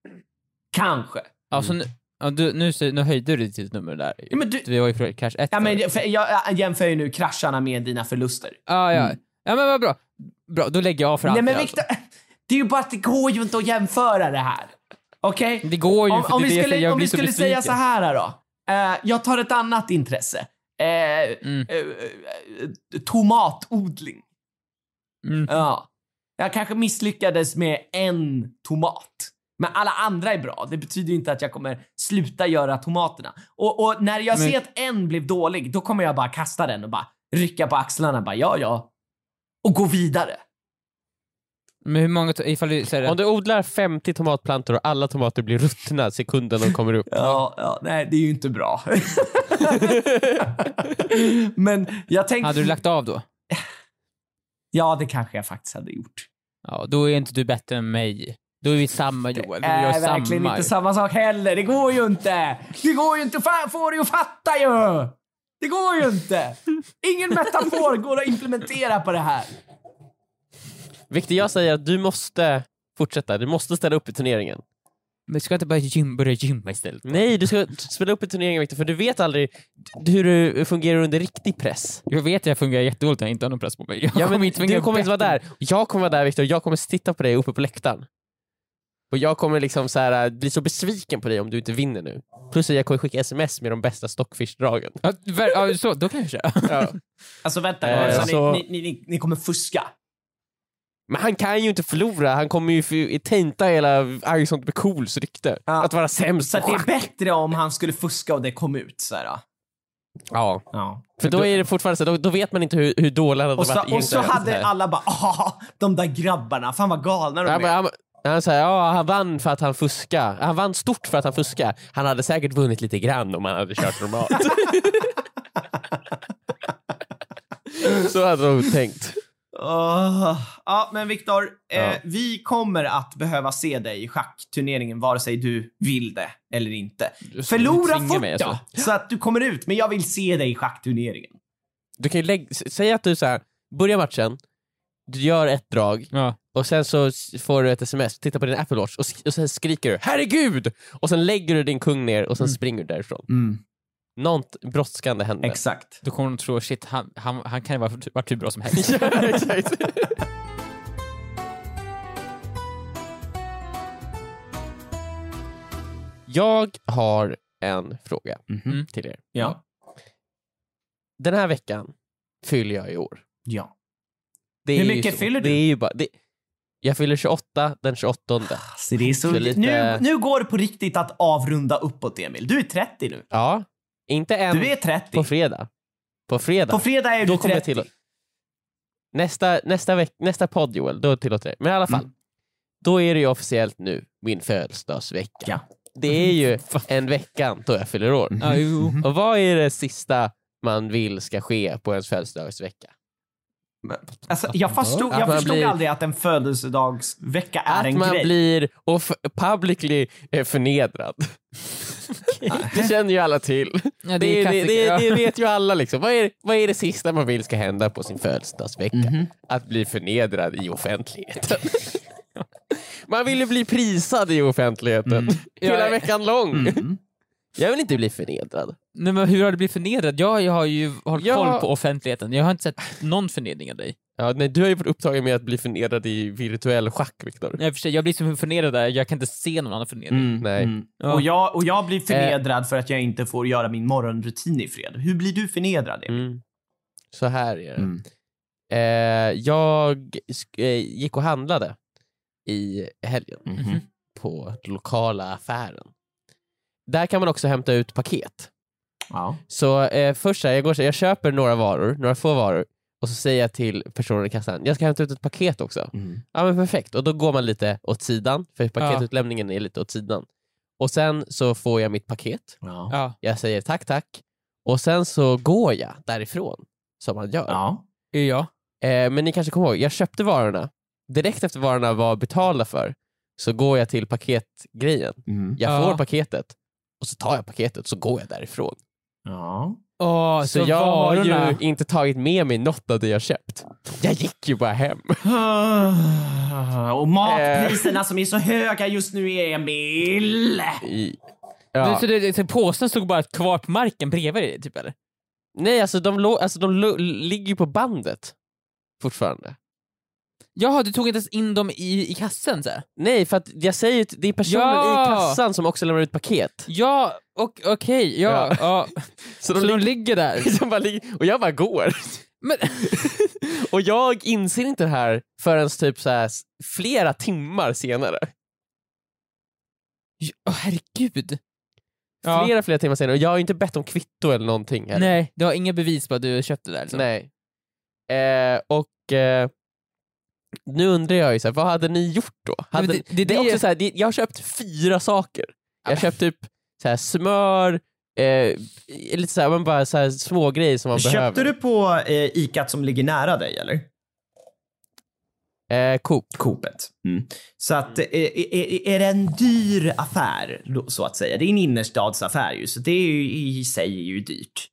Kanske. Alltså, nu, ja, du, nu, så- nu höjde du ditt nummer där. Ja, men du- Vi var ju för cash ett. Ja, men för jag, jag jämför ju nu krascharna med dina förluster. ja, ja. ja, men vad bra. Bra, då lägger jag av för Nej alltid. men alltså. Victor, det är ju bara att det går ju inte att jämföra det här. Okej? Det går ju, Om, för om det vi är det skulle, jag om blir vi så skulle säga besviken. så här då. Eh, jag tar ett annat intresse. Eh, Mm. eh, eh, tomatodling. Mm. Ja. Jag kanske misslyckades med en tomat. Men alla andra är bra. Det betyder ju inte att jag kommer sluta göra tomaterna. Och, och när jag Men... ser att en blev dålig, då kommer jag bara kasta den och bara rycka på axlarna. Bara, ja, ja. Och gå vidare. Men hur många, ifall du säger det? Om du odlar femtio tomatplantor och alla tomater blir ruttna sekunden de kommer upp. Ja, ja, nej, det är ju inte bra. Men jag tänkte... Hade du lagt av då? Ja, det kanske jag faktiskt hade gjort. Ja, då är inte du bättre än mig. Då är vi samma, Joel. Det är verkligen samma. inte samma sak heller. Det går ju inte. Det går ju inte. Fan, får du att fatta ju. Det går ju inte. Ingen metafor går att implementera på det här. Victor, jag säger att du måste fortsätta. Du måste ställa upp i turneringen. Men ska inte bara gym, börja gymma istället? Nej, du ska spela upp i turneringen, Victor, för du vet aldrig hur du fungerar under riktig press. Jag vet att jag fungerar jättedåligt när jag inte har någon press på mig. Jag Ja, men kommer inte du kommer inte vara där. Jag kommer vara där, Victor. Jag kommer titta på dig uppe på läktaren. Och jag kommer liksom så här, bli så besviken på dig om du inte vinner nu. Plus att jag kommer skicka sms med de bästa stockfish-dragen. Ja, ver- så, då kan jag köra. Ja. Alltså vänta, Eh, alltså, så- ni, ni, ni, ni kommer fuska. Men han kan ju inte förlora. Han kommer ju för, tänta hela Arjson Bekols rykte. Ja. Att vara sämst Så på att det är schack. bättre om han skulle fuska och det kom ut så här. Ja. Ja. För då är det fortfarande så, då, då vet man inte hur, hur dålig han hade Och så, varit och så egentligen. hade alla bara, ah, de där grabbarna, fan vad galna de Ja, är. men han, han säger, ja, han vann för att han fuskar. Han vann stort för att han fuskar. Han hade säkert vunnit lite grann om han hade kört normalt. Så hade de tänkt. Oh. Ja, men Viktor, eh, Ja. vi kommer att behöva se dig i schackturneringen vare sig du vill det eller inte. Du Förlora tvingar fort mig, då, alltså. så att du kommer ut. Men jag vill se dig i schackturneringen. Du kan ju lägga, s- säga att du så här, börjar matchen, du gör ett drag Ja. och sen så s- får du ett sms, titta på din Apple Watch och, sk- och sen skriker du herregud! Och sen lägger du din kung ner och sen Mm. springer du därifrån. Mm. Något brådskande händer. Exakt. Då kommer de tro, shit, han, han, han kan ju vara varit hur bra som helst. Ja, exakt. Jag har en fråga Mhm. till er. Ja. Den här veckan fyller jag i år. Ja. Det är Hur ju mycket så. fyller du? Det är ju bara, det, jag fyller tjugoåtta den tjugoåttonde. Så det är så, Så lite- nu, nu går det på riktigt att avrunda uppåt, Emil. Du är trettio nu. Ja, inte än Du är trettio. på fredag. På fredag. På fredag är Då du kommer jag trettio. till. Nästa, nästa, veck, nästa podd, Joel, då tillåter det. Men i alla fall, Mm. då är det ju officiellt nu min födelsedagsvecka. Ja. Det är ju en vecka då jag fyller år. Ja, jo. Och vad är det sista man vill ska ske på ens födelsedagsvecka? Alltså, jag förstod, Att jag man förstod blir- aldrig att en födelsedagsvecka är Att en man grej. blir och publicly eh, förnedrad. Det känner ju alla till. Ja, Det, det, klassiker, det, ja. det vet ju alla liksom. Vad är, vad är det sista man vill ska hända på sin födelsedagsvecka? Mhm. Att bli förnedrad i offentligheten. Man vill ju bli prisad i offentligheten. Mm. Hela Ja, veckan lång. Mm. Jag vill inte bli förnedrad. Nej, men hur har du blivit förnedrad? Jag, jag har ju hållit Ja. koll på offentligheten. Jag har inte sett någon förnedring av dig. Ja, nej, du har ju varit upptagen med att bli förnedrad i virtuell schack, Viktor. Jag, för sig, jag blir så förnedrad där, jag kan inte se någon annan förnedring. Mm. Nej. Mm. Ja. Och, jag, och jag blir förnedrad för att jag inte får göra min morgonrutin i fred. Hur blir du förnedrad, Emil? Mm. Så här är det. Mm. Eh, jag sk- eh, gick och handlade i helgen Mhm. på lokala affären. Där kan man också hämta ut paket. Ja. Så eh, först så här, jag, går, så här, jag köper några varor, några få varor och så säger jag till personen i kassan, jag ska hämta ut ett paket också. Mm. Ja men perfekt, och då går man lite åt sidan, för paketutlämningen är lite åt sidan. Och sen så får jag mitt paket, Ja. Ja. jag säger tack tack, och sen så går jag därifrån, som man gör. Ja. Ja. Eh, men ni kanske kommer ihåg, jag köpte varorna, direkt efter varorna var betalda för, så går jag till paketgrejen. Mm. Jag Ja. får paketet, och så tar jag paketet, så går jag därifrån. Ja. Åh, Så, så, jag har varorna... ju inte tagit med mig något av det jag köpt. Jag gick ju bara hem. Och matpriserna som är så höga just nu, Emil. I, Ja. ja. Så, det, så påsen stod bara kvar på marken bredvid dig, typ, eller? Nej, alltså de, lå, alltså, de lå, ligger ju på bandet fortfarande. Jaha, du tog inte ens in dem i, i kassen så här. Nej, för att jag säger ju, det är personen Ja. i kassan som också lämnar ut paket. Ja, och okej, ja. Ja. ja. Så Så de, de ligger, ligger där. som bara ligger, och jag bara går. Men, Och jag inser inte det här förrän typ så här, s- flera timmar senare. Åh, herregud. Flera, Ja. flera timmar senare. Och jag har ju inte bett om kvitto eller någonting heller. Nej, du har inga bevis på att du köpte det där. Liksom. Nej. Eh, och eh, nu undrar jag ju så här, vad hade ni gjort då? Hade, det- det, det- det är det- också så här, det, jag har köpt fyra saker. Jag har köpt typ så här, smör, eh, lite så här, men bara så här, små grejer som man Köpte behöver. du på eh, Icat som ligger nära dig eller? Eh, Coop. Coopet. Mm. Så att eh, är, är det en dyr affär då, så att säga? Det är en innerstadsaffär ju, så det är ju, i sig är ju dyrt.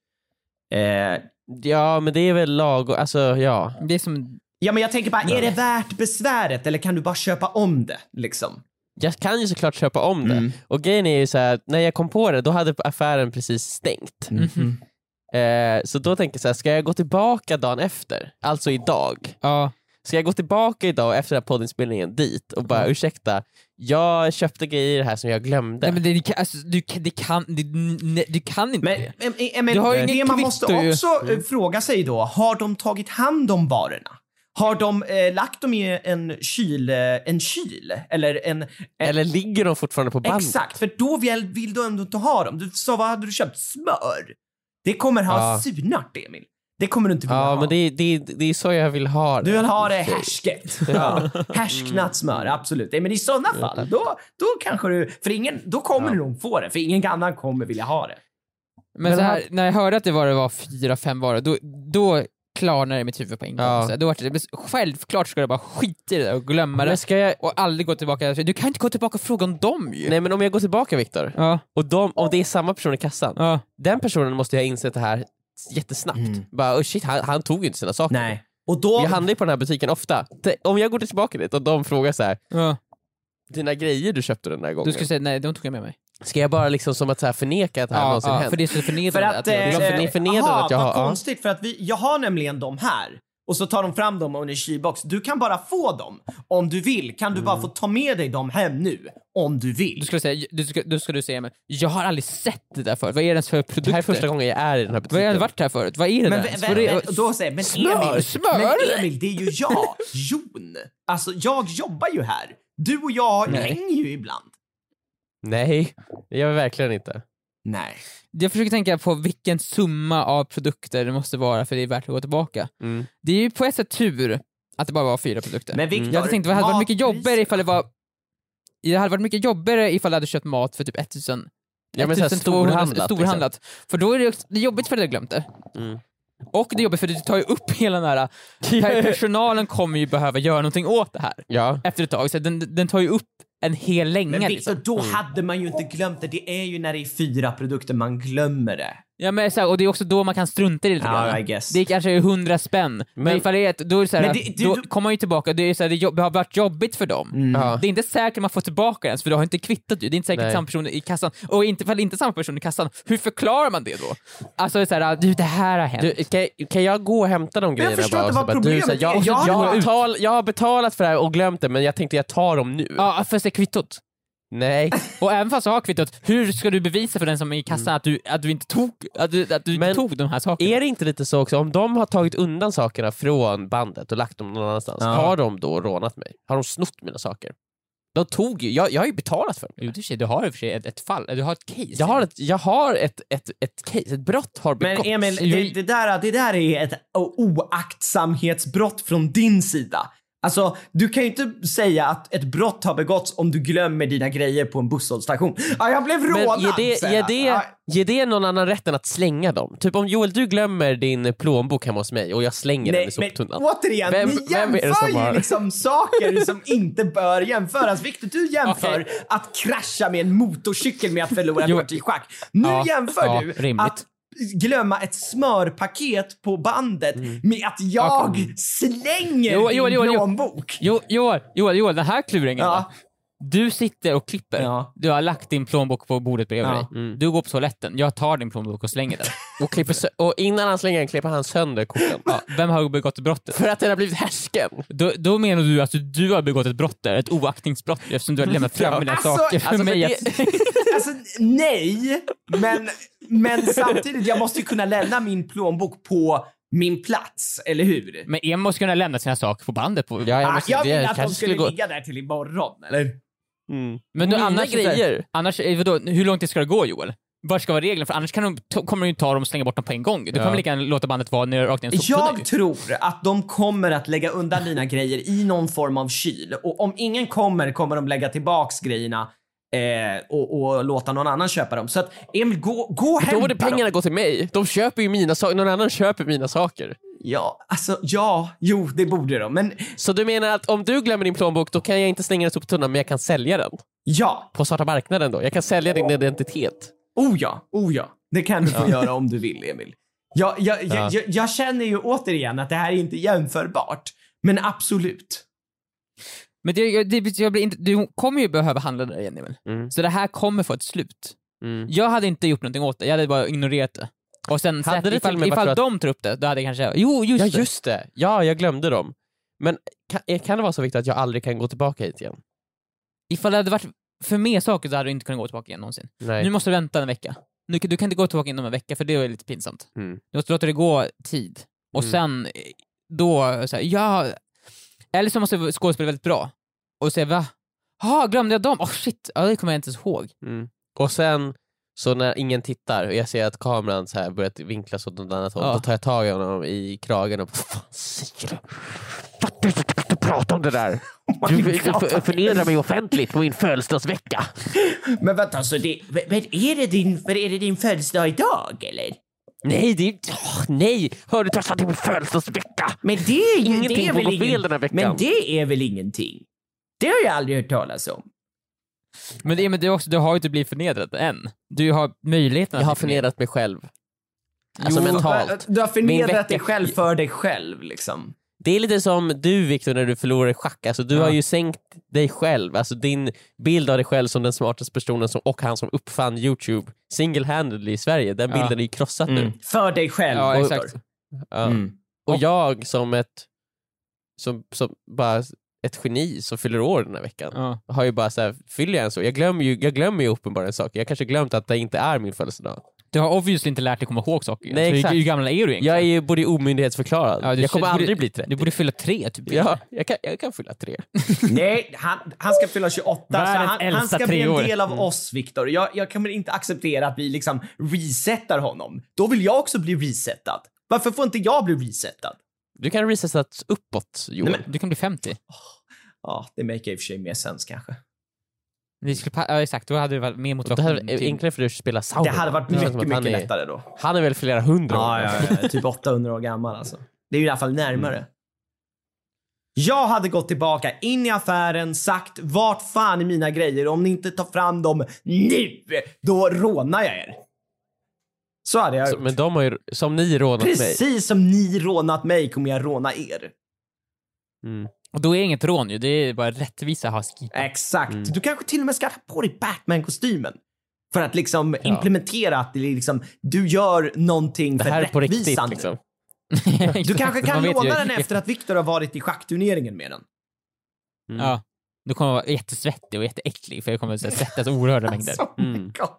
Eh, Ja, men det är väl lag och, alltså ja. Det är som... ja, men jag tänker bara, är det värt besväret eller kan du bara köpa om det liksom? Jag kan ju såklart köpa om det. Mm. Och grejen är ju så här, när jag kom på det, då hade affären precis stängt. Mhm. Eh, så då tänkte jag så här, ska jag gå tillbaka dagen efter? Alltså idag. Ja. Ska jag gå tillbaka idag efter den här poddinspelningen dit och bara, ursäkta, jag köpte grejer här som jag glömde. Nej, men det, det, kan- alltså, du, kan- det kan, det, nej, du kan inte Men, det. men, men, men Du har ju det ingen man kvitto måste ju. också eh, fråga sig då, har de tagit hand om varorna? Har de eh, lagt dem i en kyl, eh, en kyl? Eller en... en Eller ligger de fortfarande på band? exakt, för då vill, vill du ändå inte ha dem. Du sa, vad hade du köpt? Smör? Det kommer ha Ja. surnat, Emil. Det kommer du inte vilja Ja, ha. men det, det, det är så jag vill ha det. Du vill ha det härsket. Ja. Härsknat smör, absolut. Nej, men i sådana fall, då, då kanske du... För ingen, då kommer Ja. du nog få det, för ingen annan kommer vilja ha det. Men, Men så här, här- när jag hörde att det var, det var fyra, fem varor, då, då klarnade det mitt huvud på en gång. Ja. Så här, då var det, men självklart ska du bara skita i det där och glömma det. Men ska jag... Och aldrig gå tillbaka. Du kan inte gå tillbaka och fråga om dem ju. Nej, men om jag går tillbaka, Viktor, Ja, och de, om det är samma person i kassan, ja. den personen måste jag ha insett det här jättesnabbt. Mm. Bara, oh shit, han, han tog ju inte sina saker. Nej. Och då... Jag handlar ju på den här butiken ofta. Te- Om jag går tillbaka dit och de frågar så här, ja. dina grejer du köpte den här gången, Du skulle säga nej, de tog jag med mig. ska jag bara liksom som att så här förneka att det här Ja, någonsin ja, hänt? för det är så förnedrande. För att... jag- det var för- eh, förnedrande aha, att jag har- vad ja. konstigt, för att vi, jag har nämligen dem här. Och så tar de fram dem under kylbox. Du kan bara få dem om du vill. Kan du bara få ta med dig dem hem nu? Om du vill. Du skulle säga, du ska, du ska du säga, men jag har aldrig sett det där förut. Vad är det ens för produkter? Det här är första gången jag är i den här Vad har jag butiken. varit här förut? Vad är det Men, där? vä- ens? vä- Vad är det- vä- då säger men Smör, Emil, smör! men Emil, det är ju jag, Jon. Alltså, jag jobbar ju här. Du och jag hänger ju ibland. Nej, det gör jag verkligen inte. Nej. Jag försöker tänka på vilken summa av produkter det måste vara för det är värt att gå tillbaka. Mm. Det är ju på ett sätt tur att det bara var fyra produkter. Men Victor, jag hade tänkt att det hade varit mycket matpriser- jobbigare ifall det var det hade varit mycket jobbigare ifall du hade köpt mat för typ etttusen Ja, men så här ettusentvåhundra storhandlat, storhandlat. För då är det, också, det är jobbigt för att du har glömt det. Mm. Och det är jobbigt för att du tar ju upp hela den här... per- Personalen kommer ju behöva göra någonting åt det här Ja. efter ett tag. Så den, den tar ju upp en hel länge. Men Victor, liksom. då hade man ju inte glömt det. Det är ju när det är fyra produkter man glömmer det. Ja, men så här, och det är också då man kan strunta i det lite Ja, grann. I guess. Det är kanske hundra spänn. Men, Men- ifall det är ett, då är det så här, Men det- det- då du- kommer man ju tillbaka. Det, är så här, det, jobb, det har varit jobbigt för dem. Mm. Ja. Det är inte säkert att man får tillbaka den, för du har inte kvittat ju. Det är inte säkert Nej. samma person i kassan. Och inte, ifall det inte är samma person i kassan, hur förklarar man det då? Alltså så här, du, det här har hänt. Du, kan, kan jag gå och hämta de grejerna förstår bara? inte och så vad bara, du, problemet så här, jag, är. jag, Jag jag, har- har betal, jag har betalat för det här och glömt det, men jag tänkte jag tar dem nu. Ja, för att se kvittot. Nej. Och även fast du har kvittot, hur ska du bevisa för den som är i kassan att, du, att du inte tog, att du, att du inte Men tog de här sakerna? Är det inte lite så också, om de har tagit undan sakerna från bandet och lagt dem någon annanstans, Ja. har de då rånat mig? Har de snott mina saker? De tog ju, jag, jag har ju betalat för dem. Jo, det är, du har i och för sig ett, ett fall, du har ett case. Jag har ett, jag har ett, ett, ett case, ett brott har begåtts. Men Emil, det, det, där, det där är ett o- oaktsamhetsbrott från din sida. Alltså, du kan ju inte säga att ett brott har begåtts om du glömmer dina grejer på en busshållstation. Ja, jag blev Men rånad! ger det, säger ger, jag. det, Ja, ger det någon annan rätten att slänga dem? Typ om Joel, du glömmer din plånbok hemma hos mig och jag slänger den i Nej, men soptunnan. återigen, Vem- ni vem är det jämför som har- ju liksom saker som inte bör jämföras. Victor, du jämför Okej. att krascha med en motorcykel med att förlora Jo. kort i schack. Nu Ja, jämför ja, du rimligt. att glömma ett smörpaket på bandet Mm. med att jag slänger Jo, din Joel, Joel, Joel. plånbok. Jo, Joel, Joel, Joel, den här kluringen Ja. då? Du sitter och klipper, Ja. du har lagt din plånbok på bordet bredvid Ja. dig. Du går på toaletten, jag tar din plånbok och slänger den. Och, klipper sö- och innan han slänger den klipper han sönder korten. Ja, vem har begått brottet? För att den har blivit härsken. Då, då menar du att du har begått ett brott där, ett oaktningsbrott, eftersom du har lämnat fram dina Alltså, saker för alltså, mig men att... Alltså, nej, men, men samtidigt, jag måste ju kunna lämna min plånbok på min plats, eller hur? Men Emil måste kunna lämna sina saker på bandet. På... Ja, jag, Ah, måste, jag det ville att de kanske skulle skulle gå... ligga där till imorgon, eller? Mm. Men då, Mina annars, grejer. annars vadå, hur långt det ska det gå, Joel? Vad ska vara reglerna? För annars kan de, to, kommer de ju ta dem och slänga bort dem på en gång. Du Ja. kommer lika gärna låta bandet vara ner rakt ner en soptunna. Jag tror att de kommer att lägga undan dina grejer i någon form av kyl. Och om ingen kommer, kommer de lägga tillbaks grejerna eh, och, och låta någon annan köpa dem. Så att Emil, gå, gå och Då hämta borde pengarna dem. gå till mig. De köper ju mina saker. Någon annan köper mina saker. Ja, alltså ja, jo, det borde de. Men Så du menar att om du glömmer din plånbok, då kan jag inte slänga den upp på tunnan, men jag kan sälja den? ja, På svarta marknaden då? Jag kan sälja din identitet. oh ja, oh ja. Det kan du få göra om du vill, Emil. Jag, jag, jag, Ja. jag, jag känner ju återigen att det här är inte jämförbart. Men absolut. Men det, det, jag blir inte, du kommer ju behöva handla där igen, Emil. Mm. Så det här kommer få ett slut. Mm. Jag hade inte gjort någonting åt det, jag hade bara ignorerat det. Och sen Hade sett, det till ifall, och med ifall varit de tar upp det, då hade jag kanske... Jo, just Ja, det. just det. Ja, jag glömde dem. Men kan, kan det vara så viktigt att jag aldrig kan gå tillbaka hit igen? Ifall det hade varit för mer saker så hade du inte kunnat gå tillbaka igen någonsin. Nej. Nu måste du vänta en vecka. Nu, du kan inte gå tillbaka inom en vecka, för det är lite pinsamt. Mm. Du måste låta det gå tid. Och Mm. sen då, så här, ja... Eller så måste skådespela väldigt bra. Och säga, va? Ja, glömde jag dem? Åh oh, shit, ja, det kommer jag inte ens ihåg. Mm. Och sen, så när ingen tittar och jag ser att kameran så här börjat vinklas åt något annat håll, Ja. då tar jag tag i honom i kragen och vad fan säger du? Fattar du inte prata om det där? Du för, förnedrar mig offentligt på min födelsedagsvecka. Men vänta, så det, men är det din, är det din födelsedag idag, eller? Nej, det är... Åh, nej! Hör du träffat till min födelsedagsvecka? Men det är ju Ingenting det är får väl gå ingen, fel den här veckan. Men det är väl ingenting? Det har jag aldrig hört talas om. Men, det, men det är också, du har ju inte blivit förnedrad än. Du har möjligheten att Jag har bli förnedrad. förnedrat mig själv. Alltså Jo, mentalt. Du har Min förnedrat vecka- dig själv för dig själv, liksom. Det är lite som du, Victor, när du förlorar i schack. Alltså, du Ja. har ju sänkt dig själv. Alltså, din bild av dig själv som den smartaste personen som, och han som uppfann YouTube single-handedly i Sverige, den Ja. bilden är ju krossad nu. För dig själv, Ja, Viktor. exakt. Ja. Mm. Och jag som ett som, som bara ett geni som fyller år den här veckan Ja. har ju bara så här, fyller jag en så. Jag glömmer ju, jag glömmer ju uppenbarligen saker. Jag kanske glömt att det inte är min födelsedag. Du har obviously inte lärt dig komma ihåg saker. Nej, så exakt. hur, hur gammal är du egentligen? Jag är ju både omyndighetsförklarad. Ja, du- jag kommer du borde- aldrig bli trettio. Du borde fylla tre, typ. Ja, jag kan, jag kan fylla tre. Nej, han, han ska fylla tjugoåtta, så Världens han, han äldsta ska bli en treåring. del av oss, Viktor. Jag, jag kommer inte acceptera att vi liksom resetar honom. Då vill jag också bli resetad. Varför får inte jag bli resetad? Du kan resetas uppåt, Joel. Nej, Du kan bli femtio. Ja, det make i och för sig mer sens kanske. Vi skulle pa- ja, exakt, då hade det varit mer det motivation. hade varit till- enklare för dig att spela Sauron. Det hade varit känns mycket, som att mycket han är, lättare då. Han är väl flera hundra år. Ja, ja, ja, typ åttahundra år gammal alltså. Det är ju i alla fall närmare. Mm. Jag hade gått tillbaka in i affären, sagt vart fan är mina grejer, om ni inte tar fram dem nu, då rånar jag er. Så hade jag Så, gjort. men de har ju, som ni rånat mig. Precis som ni rånat mig kommer jag råna er. Mm. Och då är inget rån ju, det är bara rättvisa husky. Exakt. Mm. Du kanske till och med ska ha på dig Batman-kostymen. För att liksom Ja. implementera att det är liksom, du gör någonting Det för här är på riktigt rättvisan. liksom. Du kanske kan Man vet låna ju- den efter att Viktor har varit i schackturneringen med den. Mm. Ja. Du kommer vara jättesvettig och jätteäcklig, för jag kommer att svettas oerhörda mängder. Oh my Mm. God.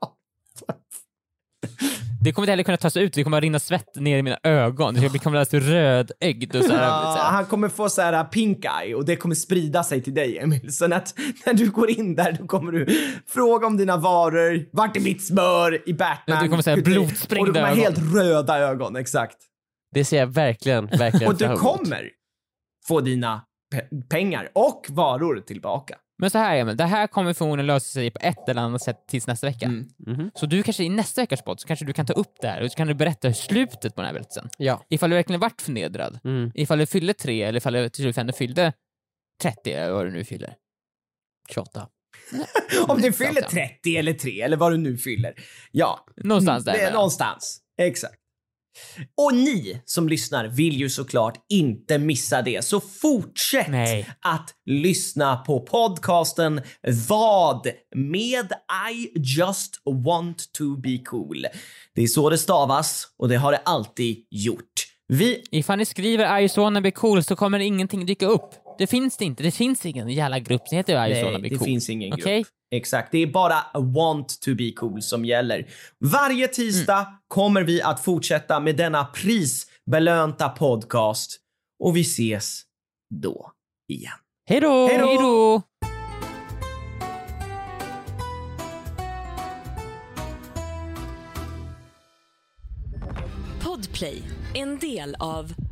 Det kommer inte heller kunna tas ut, det kommer att rinna svett ner i mina ögon. Jag kommer att bli rödögd och så här, Ja, så här. han kommer få så här pink eye och det kommer sprida sig till dig, Emil. Så att när du går in där, då kommer du fråga om dina varor. Vart är mitt smör i Batman? Ja, du kommer säga blodsprängda Och du kommer ha ögon. helt röda ögon, exakt. Det ser jag verkligen, verkligen Och du fram emot. kommer få dina pe- pengar och varor tillbaka. Men så här, Emil, det här kommer förmodligen lösa sig på ett eller annat sätt tills nästa vecka. Mm. Mhm. Så du kanske i nästa veckas podd så kanske du kan ta upp det här och så kan du berätta hur slutet på den här berättelsen. Ja. Ifall du verkligen varit förnedrad. Mm. Ifall du fyllde tre eller ifall du till slut ändå fyllde trettio eller vad du nu fyller. tjugoåtta. Om du fyller trettio eller tre eller vad du nu fyller. Ja, Någonstans där. det är någonstans. Exakt. Och ni som lyssnar vill ju såklart inte missa det. Så fortsätt Nej. att lyssna på podcasten Vad med I just want to be cool. Det är så det stavas och det har det alltid gjort. Vi... Ifall ni skriver I just wanna be cool så kommer ingenting dyka upp. Det finns det inte. Det finns ingen jävla grupp som heter I just wanna Nej, be det cool. finns ingen grupp. Okej? Exakt, det är bara want to be cool som gäller. Varje tisdag Mm. kommer vi att fortsätta med denna prisbelönta podcast. Och vi ses då igen. Hej då! Hej då! Hej då! Podplay, en del av